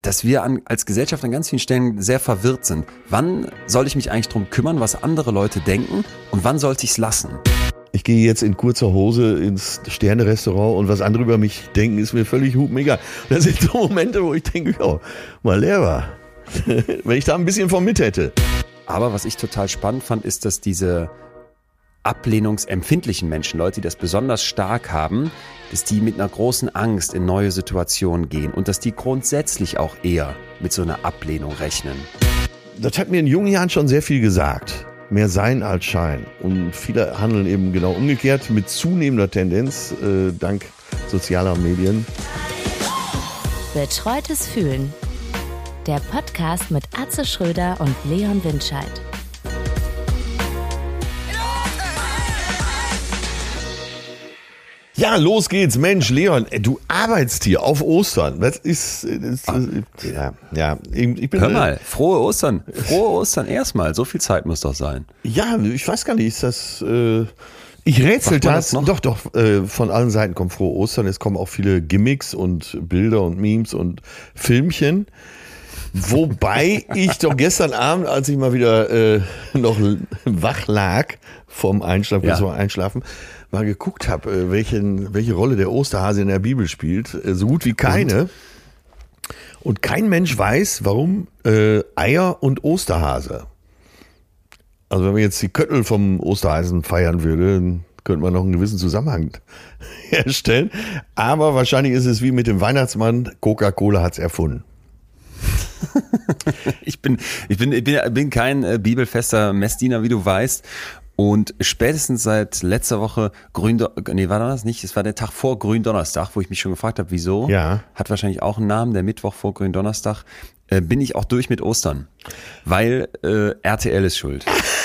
dass wir als Gesellschaft an ganz vielen Stellen sehr verwirrt sind. Wann soll ich mich eigentlich drum kümmern, was andere Leute denken und wann sollte ich es lassen? Ich gehe jetzt in kurzer Hose ins Sterne-Restaurant und was andere über mich denken, ist mir völlig hupenegal. Das sind so Momente, wo ich denke, ja, mal leer wenn ich da ein bisschen von mit hätte. Aber was ich total spannend fand, ist, dass diese ablehnungsempfindlichen Menschen, Leute, die das besonders stark haben, dass die mit einer großen Angst in neue Situationen gehen und dass die grundsätzlich auch eher mit so einer Ablehnung rechnen. Das hat mir in jungen Jahren schon sehr viel gesagt. Mehr Sein als Schein. Und viele handeln eben genau umgekehrt mit zunehmender Tendenz, dank sozialer Medien. Betreutes Fühlen. Der Podcast mit Atze Schröder und Leon Windscheid. Ja, los geht's. Mensch, Leon, du arbeitest hier auf Ostern. Das ist ja. Ich bin, hör mal, frohe Ostern. Frohe Ostern erstmal. So viel Zeit muss doch sein. Ja, ich weiß gar nicht, ist das... Ich rätsel das. Doch, von allen Seiten kommt frohe Ostern. Es kommen auch viele Gimmicks und Bilder und Memes und Filmchen. Wobei ich doch gestern Abend, als ich mal wieder noch wach lag vom Einschlafen, mal geguckt habe, welche Rolle der Osterhase in der Bibel spielt. So gut wie keine. Und kein Mensch weiß, warum Eier und Osterhase. Also wenn man jetzt die Köttel vom Osterhasen feiern würde, dann könnte man noch einen gewissen Zusammenhang herstellen. Aber wahrscheinlich ist es wie mit dem Weihnachtsmann, Coca-Cola hat's erfunden. Ich bin kein bibelfester Messdiener, wie du weißt. Und spätestens seit letzter Woche war das nicht? Es war der Tag vor Gründonnerstag, wo ich mich schon gefragt habe, wieso? Ja. Hat wahrscheinlich auch einen Namen, der Mittwoch vor Gründonnerstag. Bin ich auch durch mit Ostern. Weil RTL ist schuld.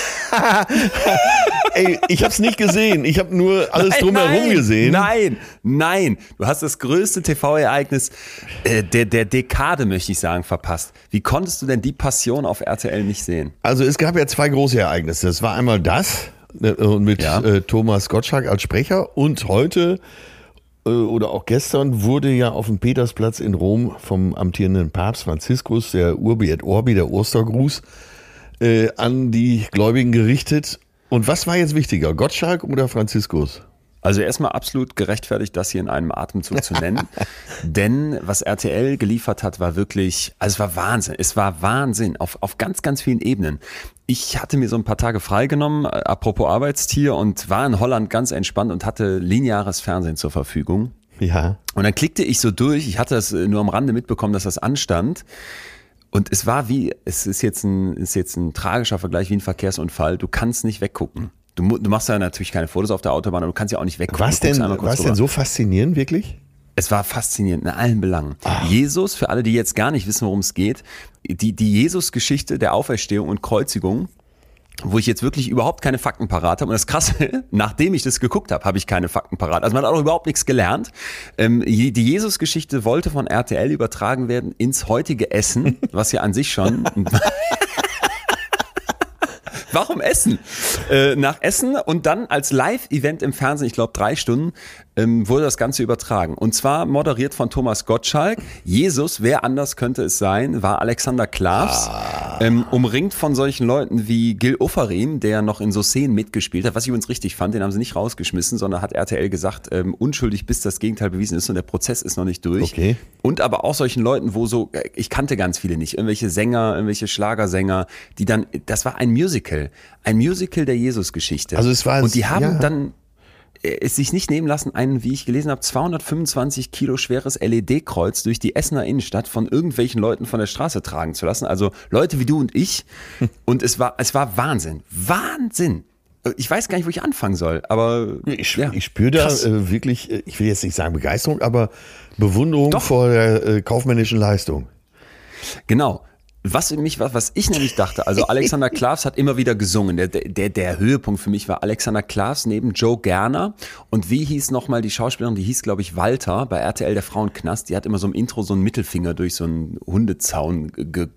Ey, ich hab's nicht gesehen. Ich habe nur alles drumherum gesehen. Nein. Du hast das größte TV-Ereignis der Dekade, möchte ich sagen, verpasst. Wie konntest du denn die Passion auf RTL nicht sehen? Also es gab ja zwei große Ereignisse. Das war einmal das mit Thomas Gottschalk als Sprecher und heute oder auch gestern wurde ja auf dem Petersplatz in Rom vom amtierenden Papst Franziskus der Urbi et Orbi, der Ostergruß, an die Gläubigen gerichtet. Und was war jetzt wichtiger, Gottschalk oder Franziskus? Also erstmal absolut gerechtfertigt, das hier in einem Atemzug zu nennen. Denn was RTL geliefert hat, war wirklich, also es war Wahnsinn. Es war Wahnsinn auf ganz, ganz vielen Ebenen. Ich hatte mir so ein paar Tage freigenommen, apropos Arbeitstier, und war in Holland ganz entspannt und hatte lineares Fernsehen zur Verfügung. Ja. Und dann klickte ich so durch, ich hatte das nur am Rande mitbekommen, dass das anstand. Und es war es ist jetzt ein tragischer Vergleich wie ein Verkehrsunfall. Du kannst nicht weggucken. Du machst ja natürlich keine Fotos auf der Autobahn, aber du kannst ja auch nicht weggucken. Was denn so faszinierend, wirklich? Es war faszinierend in allen Belangen. Jesus, für alle, die jetzt gar nicht wissen, worum es geht, die Jesus-Geschichte der Auferstehung und Kreuzigung, wo ich jetzt wirklich überhaupt keine Fakten parat habe. Und das Krasse, nachdem ich das geguckt habe, habe ich keine Fakten parat. Also man hat auch überhaupt nichts gelernt. Die Jesus-Geschichte wollte von RTL übertragen werden ins heutige Essen, was ja an sich schon... Warum Essen? Nach Essen und dann als Live-Event im Fernsehen, ich glaube 3 Stunden, wurde das Ganze übertragen. Und zwar moderiert von Thomas Gottschalk. Jesus, wer anders könnte es sein, war Alexander Klavs. Umringt von solchen Leuten wie Gil Ofarim, der noch in so Szenen mitgespielt hat, was ich übrigens richtig fand, den haben sie nicht rausgeschmissen, sondern hat RTL gesagt, unschuldig bis das Gegenteil bewiesen ist und der Prozess ist noch nicht durch. Okay. Und aber auch solchen Leuten, wo so, ich kannte ganz viele nicht, irgendwelche Sänger, irgendwelche Schlagersänger, die dann, das war ein Musical der Jesus-Geschichte. Also es war, und die haben dann es sich nicht nehmen lassen, ein, wie ich gelesen habe, 225 Kilo schweres LED-Kreuz durch die Essener Innenstadt von irgendwelchen Leuten von der Straße tragen zu lassen. Also Leute wie du und ich. Und es war Wahnsinn. Wahnsinn. Ich weiß gar nicht, wo ich anfangen soll, aber ich spüre da wirklich, ich will jetzt nicht sagen Begeisterung, aber Bewunderung vor der kaufmännischen Leistung. Genau. Was ich nämlich dachte, also Alexander Klavs hat immer wieder gesungen. Der Höhepunkt für mich war Alexander Klavs neben Joe Gerner. Und wie hieß nochmal die Schauspielerin, die hieß, glaube ich, Walter bei RTL, der Frauenknast. Die hat immer so im Intro so einen Mittelfinger durch so einen Hundezaun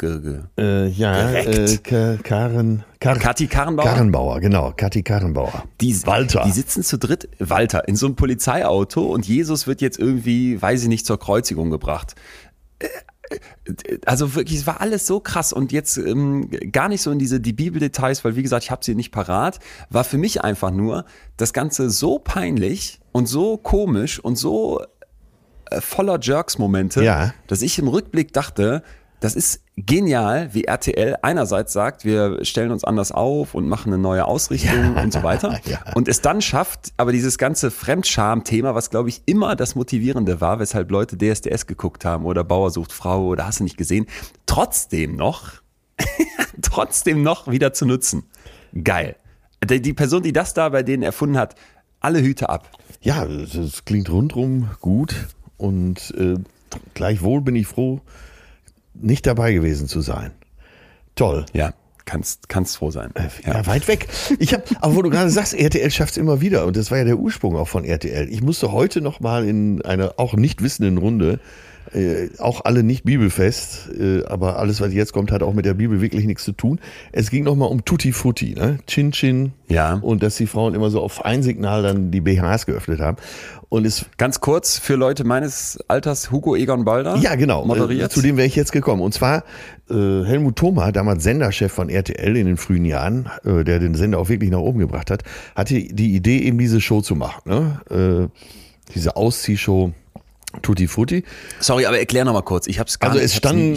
Kathi Karrenbauer? Karrenbauer, genau, Kathi Karrenbauer. Walter. Die sitzen zu dritt, Walter, in so einem Polizeiauto und Jesus wird jetzt irgendwie, weiß ich nicht, zur Kreuzigung gebracht. Also wirklich, es war alles so krass und jetzt gar nicht so in die Bibeldetails, weil wie gesagt, ich habe sie nicht parat, war für mich einfach nur das Ganze so peinlich und so komisch und so voller Jerks-Momente, dass ich im Rückblick dachte, das ist genial, wie RTL einerseits sagt, wir stellen uns anders auf und machen eine neue Ausrichtung und so weiter. Und es dann schafft, aber dieses ganze Fremdscham-Thema, was glaube ich immer das Motivierende war, weshalb Leute DSDS geguckt haben oder Bauer sucht Frau oder hast du nicht gesehen, trotzdem noch wieder zu nutzen. Geil. Die Person, die das da bei denen erfunden hat, alle Hüte ab. Ja, das klingt rundrum gut und gleichwohl bin ich froh, nicht dabei gewesen zu sein. Toll. Ja, kannst froh sein. Ja, weit weg. Aber wo du gerade sagst, RTL schafft es immer wieder und das war ja der Ursprung auch von RTL. Ich musste heute noch mal in einer auch nicht wissenden Runde, auch alle nicht bibelfest, aber alles, was jetzt kommt, hat auch mit der Bibel wirklich nichts zu tun. Es ging noch mal um Tutti Frutti, ne? Chin Chin. Ja. Und dass die Frauen immer so auf ein Signal dann die BHs geöffnet haben. Und es ganz kurz für Leute meines Alters, Hugo Egon Balder. Ja, genau. Moderiert. Zu dem wäre ich jetzt gekommen. Und zwar Helmut Thoma, damals Senderchef von RTL in den frühen Jahren, der den Sender auch wirklich nach oben gebracht hat, hatte die Idee, eben diese Show zu machen. Ne? Diese Ausziehshow Tutti Frutti. Sorry, aber erklär noch mal kurz. Ich hab's gar also nicht.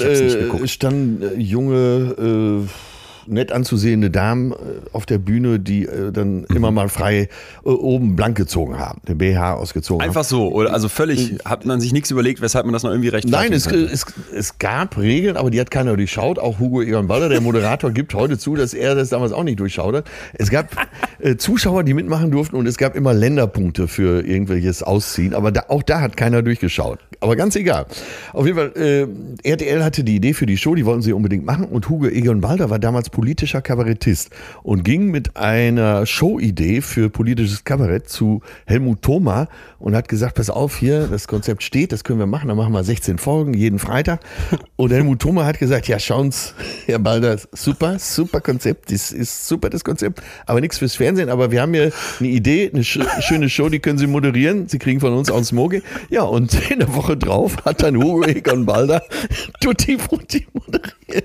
Es standen junge nett anzusehende Damen auf der Bühne, die dann immer mal frei oben blank gezogen haben, den BH ausgezogen haben. Einfach so, oder? Also völlig, hat man sich nichts überlegt, weshalb man das noch irgendwie rechtfertigen Nein, es gab Regeln, aber die hat keiner durchschaut. Auch Hugo Egon Balder, der Moderator, gibt heute zu, dass er das damals auch nicht durchschaut hat. Es gab Zuschauer, die mitmachen durften und es gab immer Länderpunkte für irgendwelches Ausziehen, aber auch da hat keiner durchgeschaut. Aber ganz egal. Auf jeden Fall, RTL hatte die Idee für die Show, die wollten sie unbedingt machen und Hugo Egon Balder war damals politischer Kabarettist und ging mit einer Showidee für politisches Kabarett zu Helmut Thoma und hat gesagt, pass auf, hier, das Konzept steht, das können wir machen, dann machen wir 16 Folgen, jeden Freitag. Und Helmut Thoma hat gesagt, ja, schauen's, Herr Balder, super Konzept, das ist super, das Konzept, aber nichts fürs Fernsehen, aber wir haben hier eine Idee, eine schöne Show, die können Sie moderieren, Sie kriegen von uns auch ein Smoking. Ja, und in der Woche drauf hat dann Hugo Egon Balder Tutti Frutti moderiert.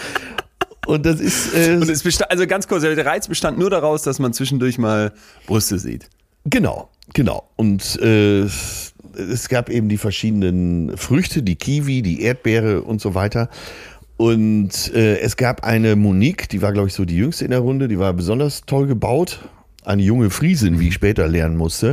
Und das ist. Und es bestand, also ganz kurz, der Reiz bestand nur daraus, dass man zwischendurch mal Brüste sieht. Genau. Und es gab eben die verschiedenen Früchte, die Kiwi, die Erdbeere und so weiter. Und es gab eine Monique, die war, glaube ich, so die jüngste in der Runde, die war besonders toll gebaut. Eine junge Friesin, wie ich später lernen musste.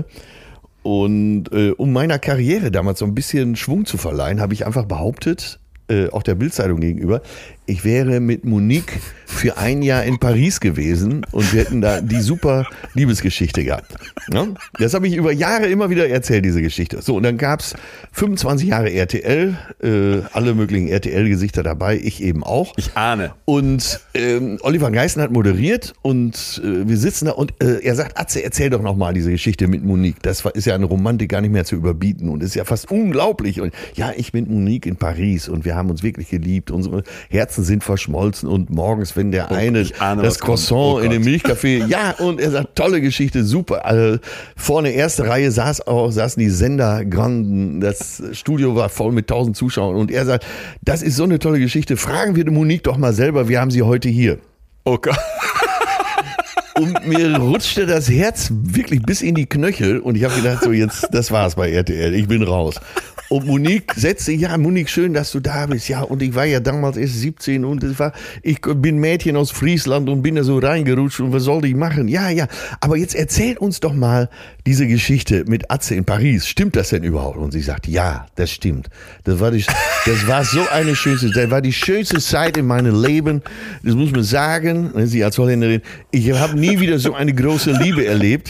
Und um meiner Karriere damals so ein bisschen Schwung zu verleihen, habe ich einfach behauptet, auch der Bild-Zeitung gegenüber, ich wäre mit Monique für ein Jahr in Paris gewesen und wir hätten da die super Liebesgeschichte gehabt. Ja? Das habe ich über Jahre immer wieder erzählt, diese Geschichte. So, und dann gab's 25 Jahre RTL, alle möglichen RTL-Gesichter dabei, ich eben auch. Ich ahne. Und Oliver Geißen hat moderiert und wir sitzen da und er sagt, Atze, erzähl doch nochmal diese Geschichte mit Monique. Das ist ja eine Romantik gar nicht mehr zu überbieten und ist ja fast unglaublich. Und ja, ich mit Monique in Paris und wir haben uns wirklich geliebt, unsere Herzen sind verschmolzen und morgens, wenn der eine das Croissant in dem Milchcafé, ja, und er sagt, tolle Geschichte, super. Also, vorne erste Reihe saßen die Sendergranden, das Studio war voll mit 1000 Zuschauern und er sagt, das ist so eine tolle Geschichte, fragen wir die Monique doch mal selber, wir haben sie heute hier. Oh Gott. Und mir rutschte das Herz wirklich bis in die Knöchel und ich habe gedacht, so jetzt, das war's bei RTL, ich bin raus. Und Monique setzte, ja, Monique, schön, dass du da bist. Ja, und ich war ja damals erst 17 und ich bin Mädchen aus Friesland und bin da so reingerutscht und was soll ich machen? Ja, aber jetzt erzähl uns doch mal diese Geschichte mit Atze in Paris. Stimmt das denn überhaupt? Und sie sagt, ja, das stimmt. Das war so eine schönste, das war die schönste Zeit in meinem Leben. Das muss man sagen, sie als Holländerin, ich habe nie wieder so eine große Liebe erlebt.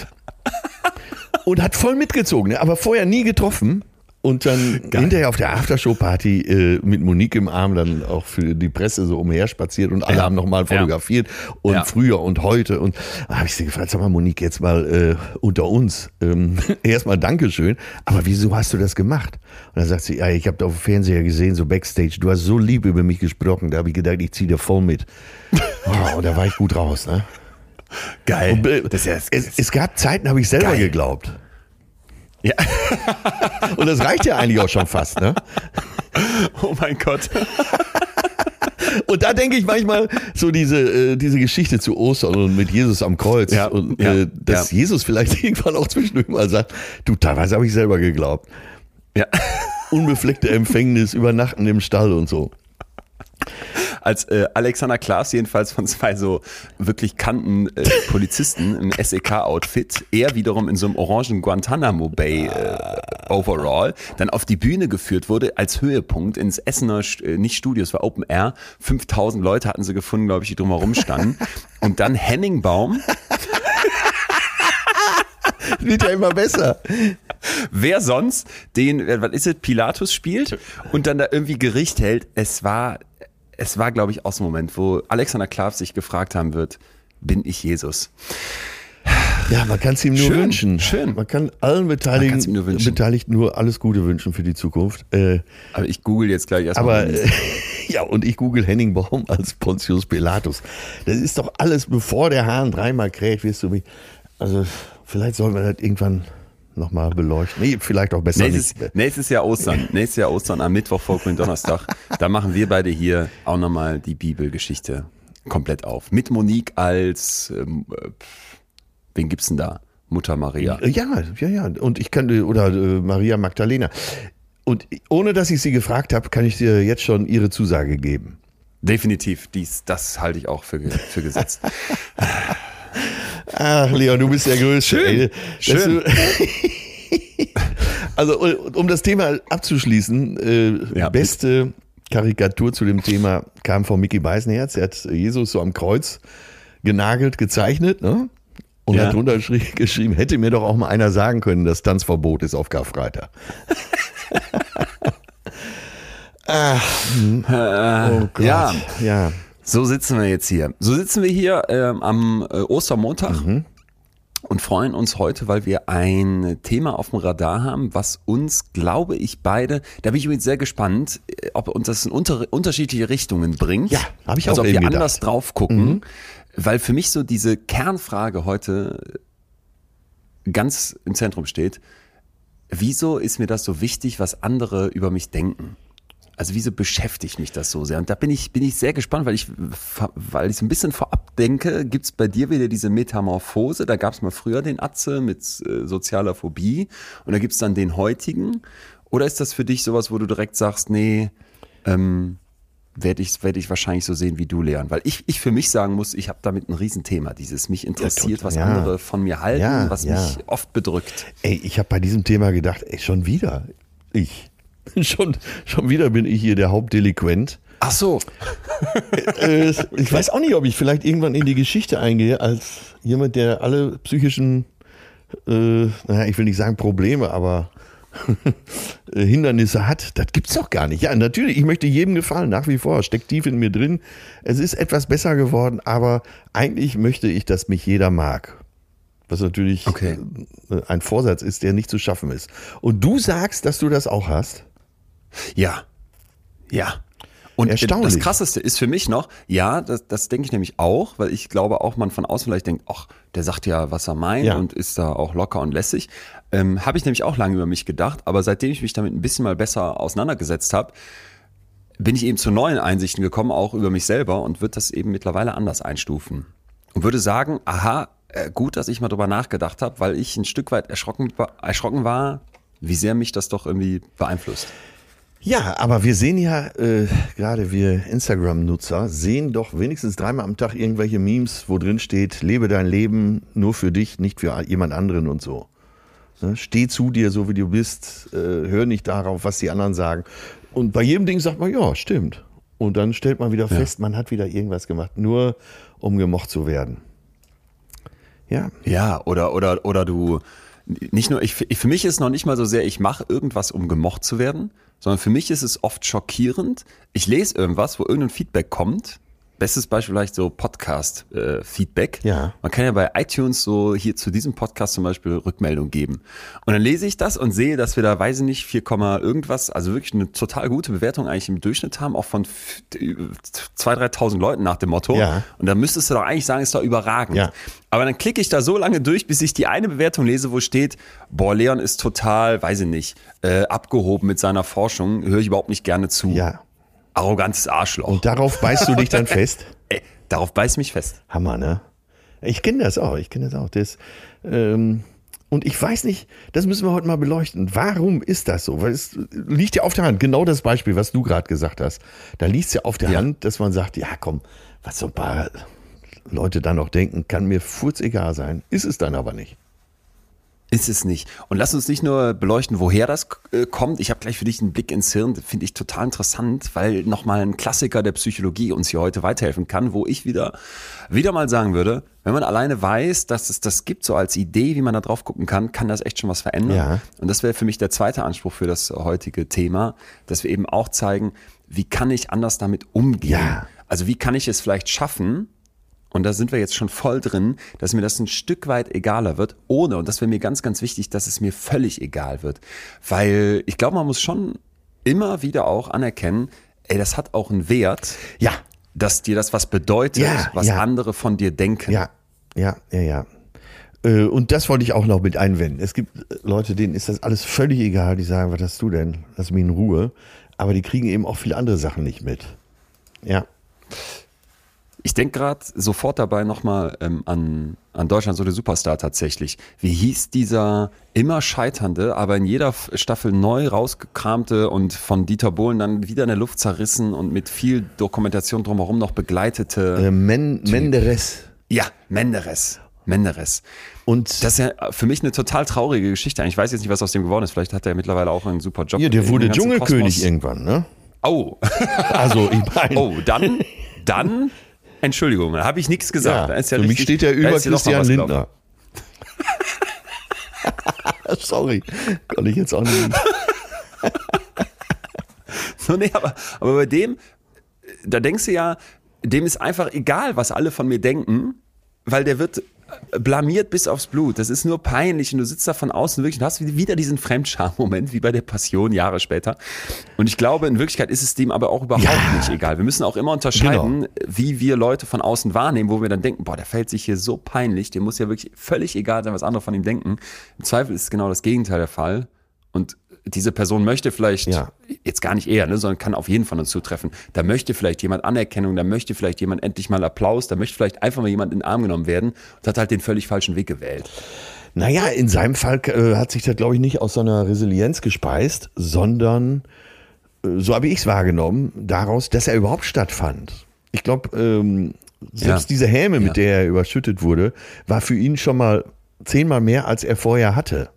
Und hat voll mitgezogen, aber vorher nie getroffen. Und dann hinterher auf der Aftershow-Party mit Monique im Arm dann auch für die Presse so umherspaziert und alle haben nochmal fotografiert und früher und heute. Und da habe ich sie gefragt, sag mal Monique, jetzt mal unter uns, erstmal Dankeschön, aber wieso hast du das gemacht? Und dann sagt sie, ja, ich habe da auf dem Fernseher gesehen, so Backstage, du hast so lieb über mich gesprochen, da habe ich gedacht, ich ziehe dir voll mit. Und da war ich gut raus, ne? Geil. Und, es gab Zeiten, habe ich selber geglaubt. Ja. Und das reicht ja eigentlich auch schon fast, ne? Oh mein Gott. Und da denke ich manchmal so diese Geschichte zu Ostern und mit Jesus am Kreuz dass Jesus vielleicht irgendwann auch zwischendurch mal sagt, du, teilweise habe ich selber geglaubt. Ja. Unbefleckte Empfängnis, Übernachten im Stall und so. Als Alexander Klaas jedenfalls von zwei so wirklich kannten Polizisten im SEK-Outfit, er wiederum in so einem orangen Guantanamo Bay Overall, dann auf die Bühne geführt wurde als Höhepunkt ins Essener, nicht Studio, es war Open Air, 5000 Leute hatten sie gefunden, glaube ich, die drumherum standen. Und dann Henning Baum. Wird ja immer besser. Wer sonst was ist es, Pilatus spielt und dann da irgendwie Gericht hält. Es war, glaube ich, aus dem Moment, wo Alexander Klaas sich gefragt haben wird, bin ich Jesus? Ja, man kann es ihm nur wünschen. Schön. Man kann allen Beteiligten nur alles Gute wünschen für die Zukunft. Aber ich google jetzt gleich erstmal. Aber, und ich google Henning Baum als Pontius Pilatus. Das ist doch alles, bevor der Hahn dreimal kräht, wirst du mich. Also, vielleicht sollten wir das irgendwann nochmal beleuchten. Nee, vielleicht auch besser nicht. Nächstes Jahr Ostern am Mittwoch vor Donnerstag. Da machen wir beide hier auch nochmal die Bibelgeschichte komplett auf. Mit Monique als, wen gibt's denn da? Mutter Maria. Ja. Und ich kann, oder Maria Magdalena. Und ohne, dass ich sie gefragt habe, kann ich dir jetzt schon ihre Zusage geben. Definitiv. Das halte ich auch für gesetzt. Ach, Leon, du bist der Größte. Schön. Also, um das Thema abzuschließen, beste Karikatur zu dem Thema kam von Micky Beisenherz. Er hat Jesus so am Kreuz genagelt, gezeichnet, ne? Und hat drunter geschrieben, hätte mir doch auch mal einer sagen können, dass Tanzverbot ist auf Karfreitag. Oh Gott. Ja. So sitzen wir jetzt hier. So sitzen wir hier am Ostermontag und freuen uns heute, weil wir ein Thema auf dem Radar haben, was uns, glaube ich, beide, da bin ich übrigens sehr gespannt, ob uns das in unterschiedliche Richtungen bringt. Ja, habe ich auch also ob wir gedacht. anders drauf gucken, weil für mich so diese Kernfrage heute ganz im Zentrum steht. Wieso ist mir das so wichtig, was andere über mich denken? Also wieso beschäftigt mich das so sehr? Und da bin ich sehr gespannt, weil ich so ein bisschen vorab denke, gibt's bei dir wieder diese Metamorphose? Da gab's mal früher den Atze mit sozialer Phobie und da gibt's dann den heutigen. Oder ist das für dich sowas, wo du direkt sagst, nee, werde ich wahrscheinlich so sehen wie du, Leon? Weil ich für mich sagen muss, ich habe damit ein Riesenthema. Mich interessiert, was andere von mir halten, was mich oft bedrückt. Ey, ich habe bei diesem Thema gedacht, schon wieder. Schon wieder bin ich hier der Hauptdelinquent. Ach so. Ich weiß auch nicht, ob ich vielleicht irgendwann in die Geschichte eingehe als jemand, der alle psychischen, ich will nicht sagen Probleme, aber Hindernisse hat. Das gibt's doch gar nicht. Ja, natürlich, ich möchte jedem gefallen, nach wie vor. Steckt tief in mir drin. Es ist etwas besser geworden, aber eigentlich möchte ich, dass mich jeder mag. Was natürlich ein Vorsatz ist, der nicht zu schaffen ist. Und du sagst, dass du das auch hast? Ja. Und erstaunlich. Das Krasseste ist für mich noch, das denke ich nämlich auch, weil ich glaube auch, man von außen vielleicht denkt, ach, der sagt ja, was er meint und ist da auch locker und lässig. Habe ich nämlich auch lange über mich gedacht, aber seitdem ich mich damit ein bisschen mal besser auseinandergesetzt habe, bin ich eben zu neuen Einsichten gekommen, auch über mich selber und würde das eben mittlerweile anders einstufen. Und würde sagen, gut, dass ich mal drüber nachgedacht habe, weil ich ein Stück weit erschrocken war, wie sehr mich das doch irgendwie beeinflusst. Ja, aber wir sehen ja, gerade wir Instagram-Nutzer, sehen doch wenigstens 3-mal am Tag irgendwelche Memes, wo drin steht, lebe dein Leben nur für dich, nicht für jemand anderen und so. Ne? Steh zu dir, so wie du bist, hör nicht darauf, was die anderen sagen. Und bei jedem Ding sagt man, ja, stimmt. Und dann stellt man wieder fest, man hat wieder irgendwas gemacht, nur um gemocht zu werden. Ja. Ja, oder du, nicht nur, für mich ist es noch nicht mal so sehr, ich mache irgendwas, um gemocht zu werden, sondern für mich ist es oft schockierend. Ich lese irgendwas, wo irgendein Feedback kommt Bestes Beispiel vielleicht so Podcast-Feedback. Ja. Man kann ja bei iTunes so hier zu diesem Podcast zum Beispiel Rückmeldung geben. Und dann lese ich das und sehe, dass wir da, weiß ich nicht, 4, irgendwas, also wirklich eine total gute Bewertung eigentlich im Durchschnitt haben, auch von 2.000, 3.000 Leuten nach dem Motto. Ja. Und da müsstest du doch eigentlich sagen, ist doch überragend. Ja. Aber dann klicke ich da so lange durch, bis ich die eine Bewertung lese, wo steht, boah, Leon ist total, weiß ich nicht, abgehoben mit seiner Forschung, höre ich überhaupt nicht gerne zu. Ja. Arrogantes Arschloch. Und darauf beißt du dich dann fest? Darauf beiß ich mich fest. Hammer, ne? Ich kenne das auch. Und ich weiß nicht, das müssen wir heute mal beleuchten. Warum ist das so? Weil es liegt ja auf der Hand, genau das Beispiel, was du gerade gesagt hast. Da liegt es ja auf der Hand, dass man sagt, ja komm, was so ein paar Leute dann noch denken, kann mir furzegal sein. Ist es dann aber nicht. Ist es nicht. Und lass uns nicht nur beleuchten, woher das kommt. Ich habe gleich für dich einen Blick ins Hirn, finde ich total interessant, weil nochmal ein Klassiker der Psychologie uns hier heute weiterhelfen kann, wo ich wieder mal sagen würde, wenn man alleine weiß, dass es das gibt, so als Idee, wie man da drauf gucken kann das echt schon was verändern. Ja. Und das wäre für mich der zweite Anspruch für das heutige Thema, dass wir eben auch zeigen, wie kann ich anders damit umgehen? Ja. Also wie kann ich es vielleicht schaffen, und da sind wir jetzt schon voll drin, dass mir das ein Stück weit egaler wird, ohne, und das wäre mir ganz, ganz wichtig, dass es mir völlig egal wird. Weil ich glaube, man muss schon immer wieder auch anerkennen, das hat auch einen Wert, Ja. dass dir das was bedeutet, was andere von dir denken. Ja. Und das wollte ich auch noch mit einwenden. Es gibt Leute, denen ist das alles völlig egal, die sagen, was hast du denn? Lass mich in Ruhe. Aber die kriegen eben auch viele andere Sachen nicht mit. Ja. Ich denke gerade sofort dabei nochmal an Deutschland so der Superstar tatsächlich. Wie hieß dieser immer scheiternde, aber in jeder Staffel neu rausgekramte und von Dieter Bohlen dann wieder in der Luft zerrissen und mit viel Dokumentation drumherum noch begleitete. Menderes. Ja, Menderes. Und das ist ja für mich eine total traurige Geschichte. Ich weiß jetzt nicht, was aus dem geworden ist. Vielleicht hat er mittlerweile auch einen super Job. ja, der wurde im ganzen Dschungelkönig Kosmos. irgendwann, ne? Oh. Also, ich meine. Oh, dann Entschuldigung, da habe ich nichts gesagt. Ja, Da ist ja für mich richtig, steht er da über ist hier doch noch Christian was Lindner. Sorry, kann ich jetzt auch nicht. So, nee, aber bei dem, da denkst du ja, dem ist einfach egal, was alle von mir denken, weil der wird blamiert bis aufs Blut. Das ist nur peinlich und du sitzt da von außen wirklich und hast wieder diesen Fremdscham-Moment, wie bei der Passion Jahre später. Und ich glaube, in Wirklichkeit ist es dem aber auch überhaupt nicht egal. Wir müssen auch immer unterscheiden, wie wir Leute von außen wahrnehmen, wo wir dann denken, boah, der fällt sich hier so peinlich, dem muss ja wirklich völlig egal sein, was andere von ihm denken. Im Zweifel ist genau das Gegenteil der Fall. Und diese Person möchte vielleicht, jetzt gar nicht eher, sondern kann auf jeden Fall uns zutreffen. Da möchte vielleicht jemand Anerkennung, da möchte vielleicht jemand endlich mal Applaus, da möchte vielleicht einfach mal jemand in den Arm genommen werden und hat halt den völlig falschen Weg gewählt. Naja, in seinem Fall hat sich das, glaube ich, nicht aus so einer Resilienz gespeist, sondern, so habe ich es wahrgenommen, daraus, dass er überhaupt stattfand. Ich glaube, selbst diese Häme, mit der er überschüttet wurde, war für ihn schon mal 10-mal mehr, als er vorher hatte.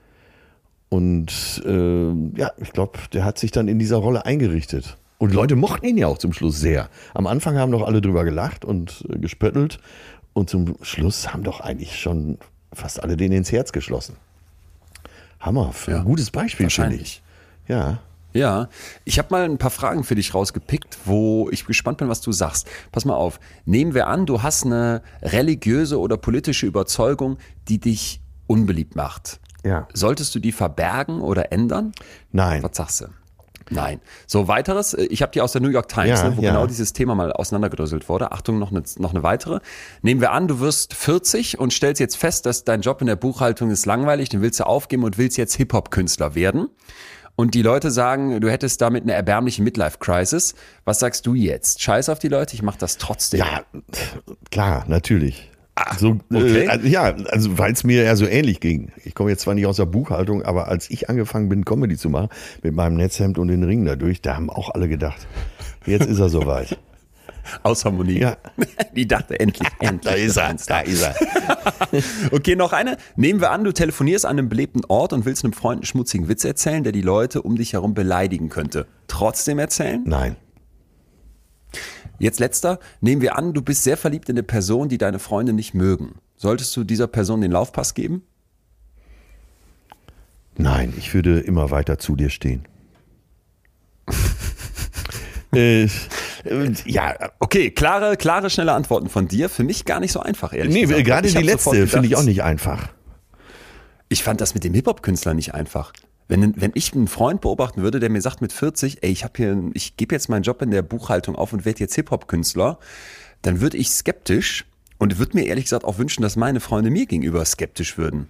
Und ich glaube, der hat sich dann in dieser Rolle eingerichtet. Und Leute mochten ihn ja auch zum Schluss sehr. Am Anfang haben doch alle drüber gelacht und gespöttelt. Und zum Schluss haben doch eigentlich schon fast alle denen ins Herz geschlossen. Hammer, ein gutes Beispiel, finde ich. Ja. Ja, ich habe mal ein paar Fragen für dich rausgepickt, wo ich gespannt bin, was du sagst. Pass mal auf, nehmen wir an, du hast eine religiöse oder politische Überzeugung, die dich unbeliebt macht. Ja. Solltest du die verbergen oder ändern? Nein. Was sagst du? Nein. So, weiteres, ich habe die aus der New York Times, wo genau dieses Thema mal auseinandergedröselt wurde. Achtung, noch eine weitere. Nehmen wir an, du wirst 40 und stellst jetzt fest, dass dein Job in der Buchhaltung ist langweilig, den willst du aufgeben und willst jetzt Hip-Hop-Künstler werden. Und die Leute sagen, du hättest damit eine erbärmliche Midlife-Crisis. Was sagst du jetzt? Scheiß auf die Leute, ich mach das trotzdem. Ja, klar, natürlich. So, okay. Also weil es mir ja so ähnlich ging. Ich komme jetzt zwar nicht aus der Buchhaltung, aber als ich angefangen bin, Comedy zu machen, mit meinem Netzhemd und den Ringen dadurch, da haben auch alle gedacht, jetzt ist er soweit. Aus Harmonie. Ja. Die dachte, endlich. Da ist er. Okay, noch eine. Nehmen wir an, du telefonierst an einem belebten Ort und willst einem Freund einen schmutzigen Witz erzählen, der die Leute um dich herum beleidigen könnte. Trotzdem erzählen? Nein. Jetzt letzter, nehmen wir an, du bist sehr verliebt in eine Person, die deine Freunde nicht mögen. Solltest du dieser Person den Laufpass geben? Nein, ich würde immer weiter zu dir stehen. Ja. Okay, klare, schnelle Antworten von dir. Für mich gar nicht so einfach, ehrlich gesagt. Nee, gerade die letzte finde ich auch nicht einfach. Ich fand das mit dem Hip-Hop-Künstler nicht einfach. Wenn ich einen Freund beobachten würde, der mir sagt mit 40, ey, ich gebe jetzt meinen Job in der Buchhaltung auf und werde jetzt Hip-Hop-Künstler, dann würde ich skeptisch und würde mir ehrlich gesagt auch wünschen, dass meine Freunde mir gegenüber skeptisch würden.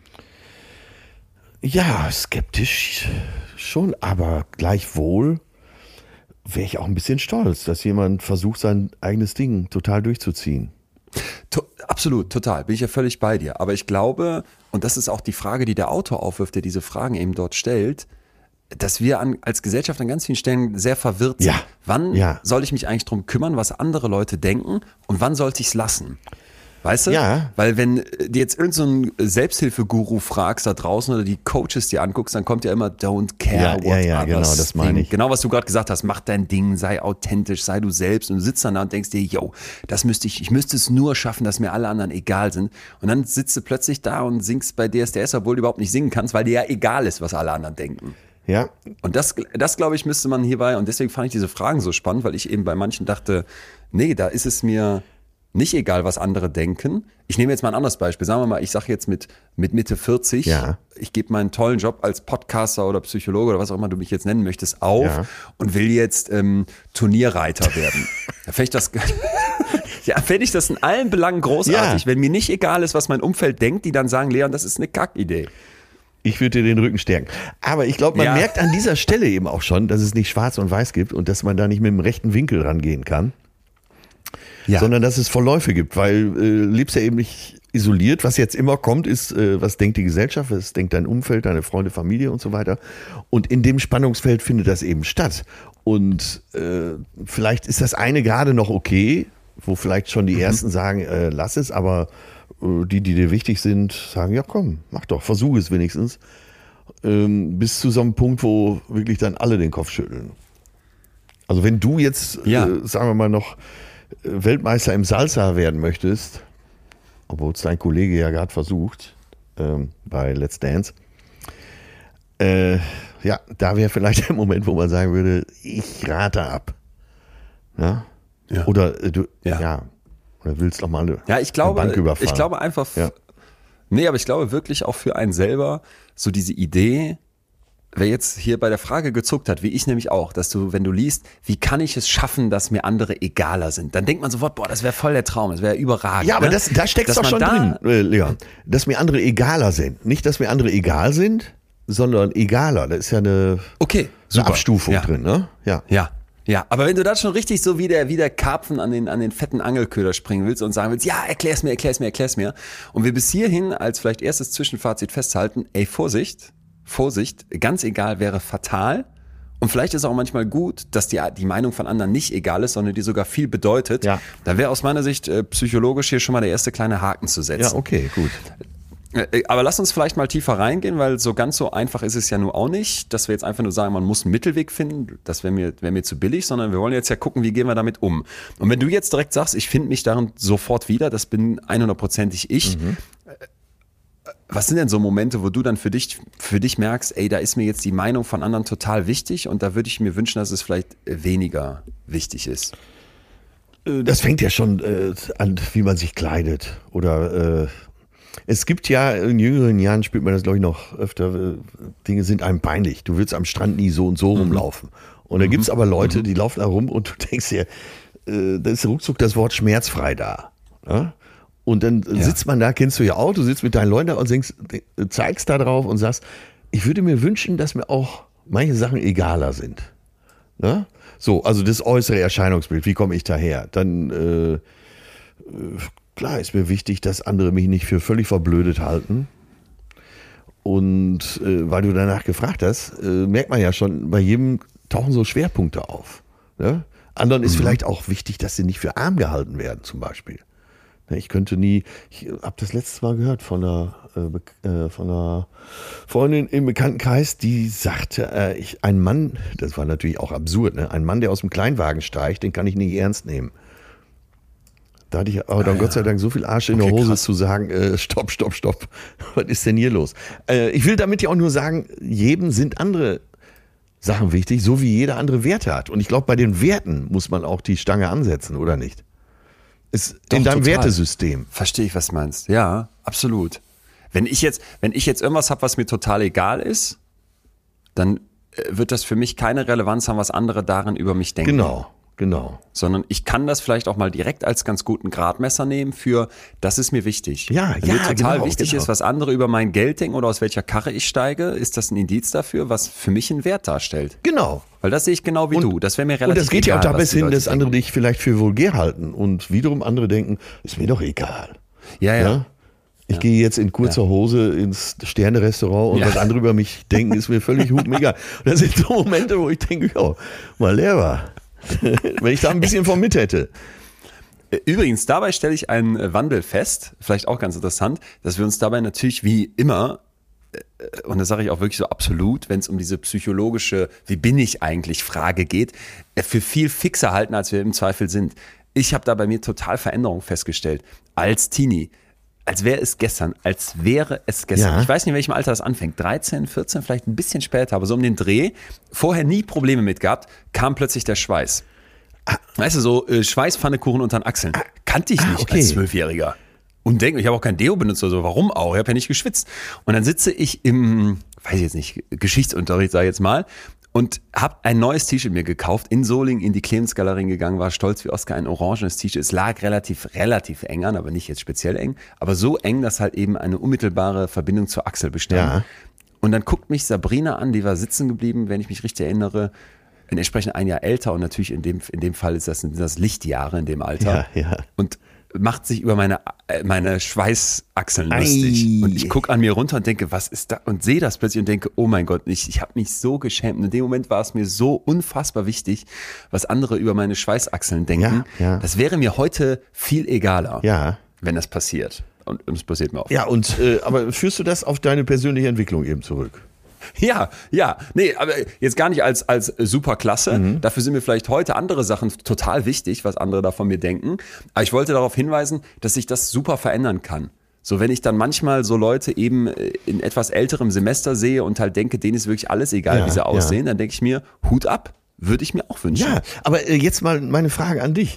Ja, skeptisch schon, aber gleichwohl wäre ich auch ein bisschen stolz, dass jemand versucht, sein eigenes Ding total durchzuziehen. Absolut, total, bin ich ja völlig bei dir. Aber ich glaube, und das ist auch die Frage, die der Autor aufwirft, der diese Fragen eben dort stellt, dass wir als Gesellschaft an ganz vielen Stellen sehr verwirrt sind. Ja. Wann soll ich mich eigentlich drum kümmern, was andere Leute denken und wann sollte ich es lassen? Weißt du? Ja. Weil wenn du jetzt irgendeinen so einen Selbsthilfeguru fragst da draußen oder die Coaches dir anguckst, dann kommt ja immer don't care what others genau, das meine ich. Genau, was du gerade gesagt hast, mach dein Ding, sei authentisch, sei du selbst und du sitzt dann da und denkst dir, yo, ich müsste es nur schaffen, dass mir alle anderen egal sind. Und dann sitzt du plötzlich da und singst bei DSDS, obwohl du überhaupt nicht singen kannst, weil dir ja egal ist, was alle anderen denken. Ja. Und das glaube ich, müsste man hierbei, und deswegen fand ich diese Fragen so spannend, weil ich eben bei manchen dachte, nee, da ist es mir nicht egal, was andere denken. Ich nehme jetzt mal ein anderes Beispiel. Sagen wir mal, ich sage jetzt mit Mitte 40, ich gebe meinen tollen Job als Podcaster oder Psychologe oder was auch immer du mich jetzt nennen möchtest auf und will jetzt Turnierreiter werden. Da fände ich das in allen Belangen großartig, wenn mir nicht egal ist, was mein Umfeld denkt, die dann sagen, Leon, das ist eine Kackidee. Ich würde dir den Rücken stärken. Aber ich glaube, man merkt an dieser Stelle eben auch schon, dass es nicht schwarz und weiß gibt und dass man da nicht mit dem rechten Winkel rangehen kann. Ja. Sondern dass es Verläufe gibt, weil lebst ja eben nicht isoliert. Was jetzt immer kommt, ist, was denkt die Gesellschaft, was denkt dein Umfeld, deine Freunde, Familie und so weiter. Und in dem Spannungsfeld findet das eben statt. Und vielleicht ist das eine gerade noch okay, wo vielleicht schon die Ersten sagen, lass es, aber die dir wichtig sind, sagen, ja komm, mach doch, versuch es wenigstens. Bis zu so einem Punkt, wo wirklich dann alle den Kopf schütteln. Also wenn du jetzt, sagen wir mal noch, Weltmeister im Salsa werden möchtest, obwohl es dein Kollege ja gerade versucht, bei Let's Dance, da wäre vielleicht der Moment, wo man sagen würde, ich rate ab. Ja? Ja. Oder du, oder willst doch mal eine Bank überfallen. Ich glaube einfach, aber ich glaube wirklich auch für einen selber, so diese Idee, wer jetzt hier bei der Frage gezuckt hat, wie ich nämlich auch, dass du, wenn du liest, wie kann ich es schaffen, dass mir andere egaler sind, dann denkt man sofort, boah, das wäre voll der Traum, das wäre überragend. Ja, aber da steckt es doch schon drin, Leon, dass mir andere egaler sind. Nicht, dass mir andere egal sind, sondern egaler. Da ist ja eine Abstufung drin, ne? Ja, aber wenn du da schon richtig so wie der Karpfen an den fetten Angelköder springen willst und sagen willst, ja, erklär's mir. Und wir bis hierhin als vielleicht erstes Zwischenfazit festhalten, ey, Vorsicht, ganz egal wäre fatal. Und vielleicht ist es auch manchmal gut, dass die Meinung von anderen nicht egal ist, sondern die sogar viel bedeutet. Ja. Da wäre aus meiner Sicht psychologisch hier schon mal der erste kleine Haken zu setzen. Ja, okay, gut. Aber lass uns vielleicht mal tiefer reingehen, weil so ganz so einfach ist es ja nur auch nicht, dass wir jetzt einfach nur sagen, man muss einen Mittelweg finden, das wäre mir zu billig, sondern wir wollen jetzt ja gucken, wie gehen wir damit um. Und wenn du jetzt direkt sagst, ich finde mich darin sofort wieder, das bin 100%ig ich, was sind denn so Momente, wo du dann für dich merkst, ey, da ist mir jetzt die Meinung von anderen total wichtig und da würde ich mir wünschen, dass es vielleicht weniger wichtig ist? Das fängt ja schon an, wie man sich kleidet oder es gibt ja, in jüngeren Jahren spielt man das, glaube ich, noch öfter, Dinge sind einem peinlich. Du willst am Strand nie so und so rumlaufen. Und da gibt es aber Leute, die laufen da rum und du denkst dir, da ist ruckzuck das Wort schmerzfrei da. Ja? Und dann sitzt man da, kennst du ja auch, du sitzt mit deinen Leuten da und zeigst da drauf und sagst, ich würde mir wünschen, dass mir auch manche Sachen egaler sind. Ja? So, also das äußere Erscheinungsbild, wie komme ich daher? Dann klar ist mir wichtig, dass andere mich nicht für völlig verblödet halten. Und weil du danach gefragt hast, merkt man ja schon, bei jedem tauchen so Schwerpunkte auf. Ne? Anderen ist vielleicht auch wichtig, dass sie nicht für arm gehalten werden, zum Beispiel. Ich habe das letztes Mal gehört von einer Freundin im Bekanntenkreis, die sagte, ein Mann, das war natürlich auch absurd, ne? Ein Mann, der aus dem Kleinwagen steigt, den kann ich nicht ernst nehmen. Da hatte ich aber dann Gott sei Dank so viel Arsch in der Hose zu sagen, stopp, was ist denn hier los? Ich will damit ja auch nur sagen, jedem sind andere Sachen wichtig, so wie jeder andere Werte hat. Und ich glaube, bei den Werten muss man auch die Stange ansetzen, oder nicht? Ist Doch, in deinem total. Wertesystem. Verstehe ich, was du meinst. Ja, absolut. Wenn ich jetzt irgendwas habe, was mir total egal ist, dann wird das für mich keine Relevanz haben, was andere darin über mich denken. Genau. Sondern ich kann das vielleicht auch mal direkt als ganz guten Gradmesser nehmen für, das ist mir wichtig. Ja, Wenn mir total genau, wichtig ist, was andere über mein Geld denken oder aus welcher Karre ich steige, ist das ein Indiz dafür, was für mich einen Wert darstellt. Genau. Weil das sehe ich genau wie du. Das wäre mir relativ Und das geht ja auch egal, dabei was die hin, Leute dass andere denken. dich vielleicht für vulgär halten und wiederum andere denken, ist mir doch egal. Ja. Ich gehe jetzt in kurzer Hose ins Sterne-Restaurant und was andere über mich denken, ist mir völlig hupenegal. Und das sind so Momente, wo ich denke, ja, mal leer wenn ich da ein bisschen von mit hätte. Übrigens, dabei stelle ich einen Wandel fest, vielleicht auch ganz interessant, dass wir uns dabei natürlich wie immer, und das sage ich auch wirklich so absolut, wenn es um diese psychologische, wie bin ich eigentlich Frage geht, für viel fixer halten, als wir im Zweifel sind. Ich habe da bei mir total Veränderungen festgestellt. Als Teenie, als wäre es gestern. Ja. Ich weiß nicht, in welchem Alter das anfängt. 13, 14, vielleicht ein bisschen später, aber so um den Dreh. Vorher nie Probleme mit gehabt, kam plötzlich der Schweiß. Weißt du, so Schweißpfannekuchen unter den Achseln. Kannte ich nicht als 12-Jähriger. Und denke, ich habe auch kein Deo benutzt oder so. Warum auch? Ich habe ja nicht geschwitzt. Und dann sitze ich im, weiß ich jetzt nicht, Geschichtsunterricht, sage ich jetzt mal, und habe ein neues T-Shirt mir gekauft, in Solingen in die Clemens-Galerie gegangen, war stolz wie Oscar, ein orangenes T-Shirt. Es lag relativ eng an, aber nicht jetzt speziell eng, aber so eng, dass halt eben eine unmittelbare Verbindung zur Achsel bestand. Ja. Und dann guckt mich Sabrina an, die war sitzen geblieben, wenn ich mich richtig erinnere, entsprechend ein Jahr älter und natürlich in dem Fall sind das Lichtjahre in dem Alter. Ja. Und macht sich über meine Schweißachseln lustig. Und ich gucke an mir runter und denke, was ist da? Und sehe das plötzlich und denke, oh mein Gott, ich habe mich so geschämt. Und in dem Moment war es mir so unfassbar wichtig, was andere über meine Schweißachseln denken. Ja. Das wäre mir heute viel egaler, Ja. wenn das passiert. Und es passiert mir auch. Ja, aber führst du das auf deine persönliche Entwicklung eben zurück? Ja. Nee, aber jetzt gar nicht als super klasse. Dafür sind mir vielleicht heute andere Sachen total wichtig, was andere da von mir denken. Aber ich wollte darauf hinweisen, dass sich das super verändern kann. So, wenn ich dann manchmal so Leute eben in etwas älterem Semester sehe und halt denke, denen ist wirklich alles egal, wie sie aussehen, dann denke ich mir, Hut ab, würde ich mir auch wünschen. Ja, aber jetzt mal meine Frage an dich.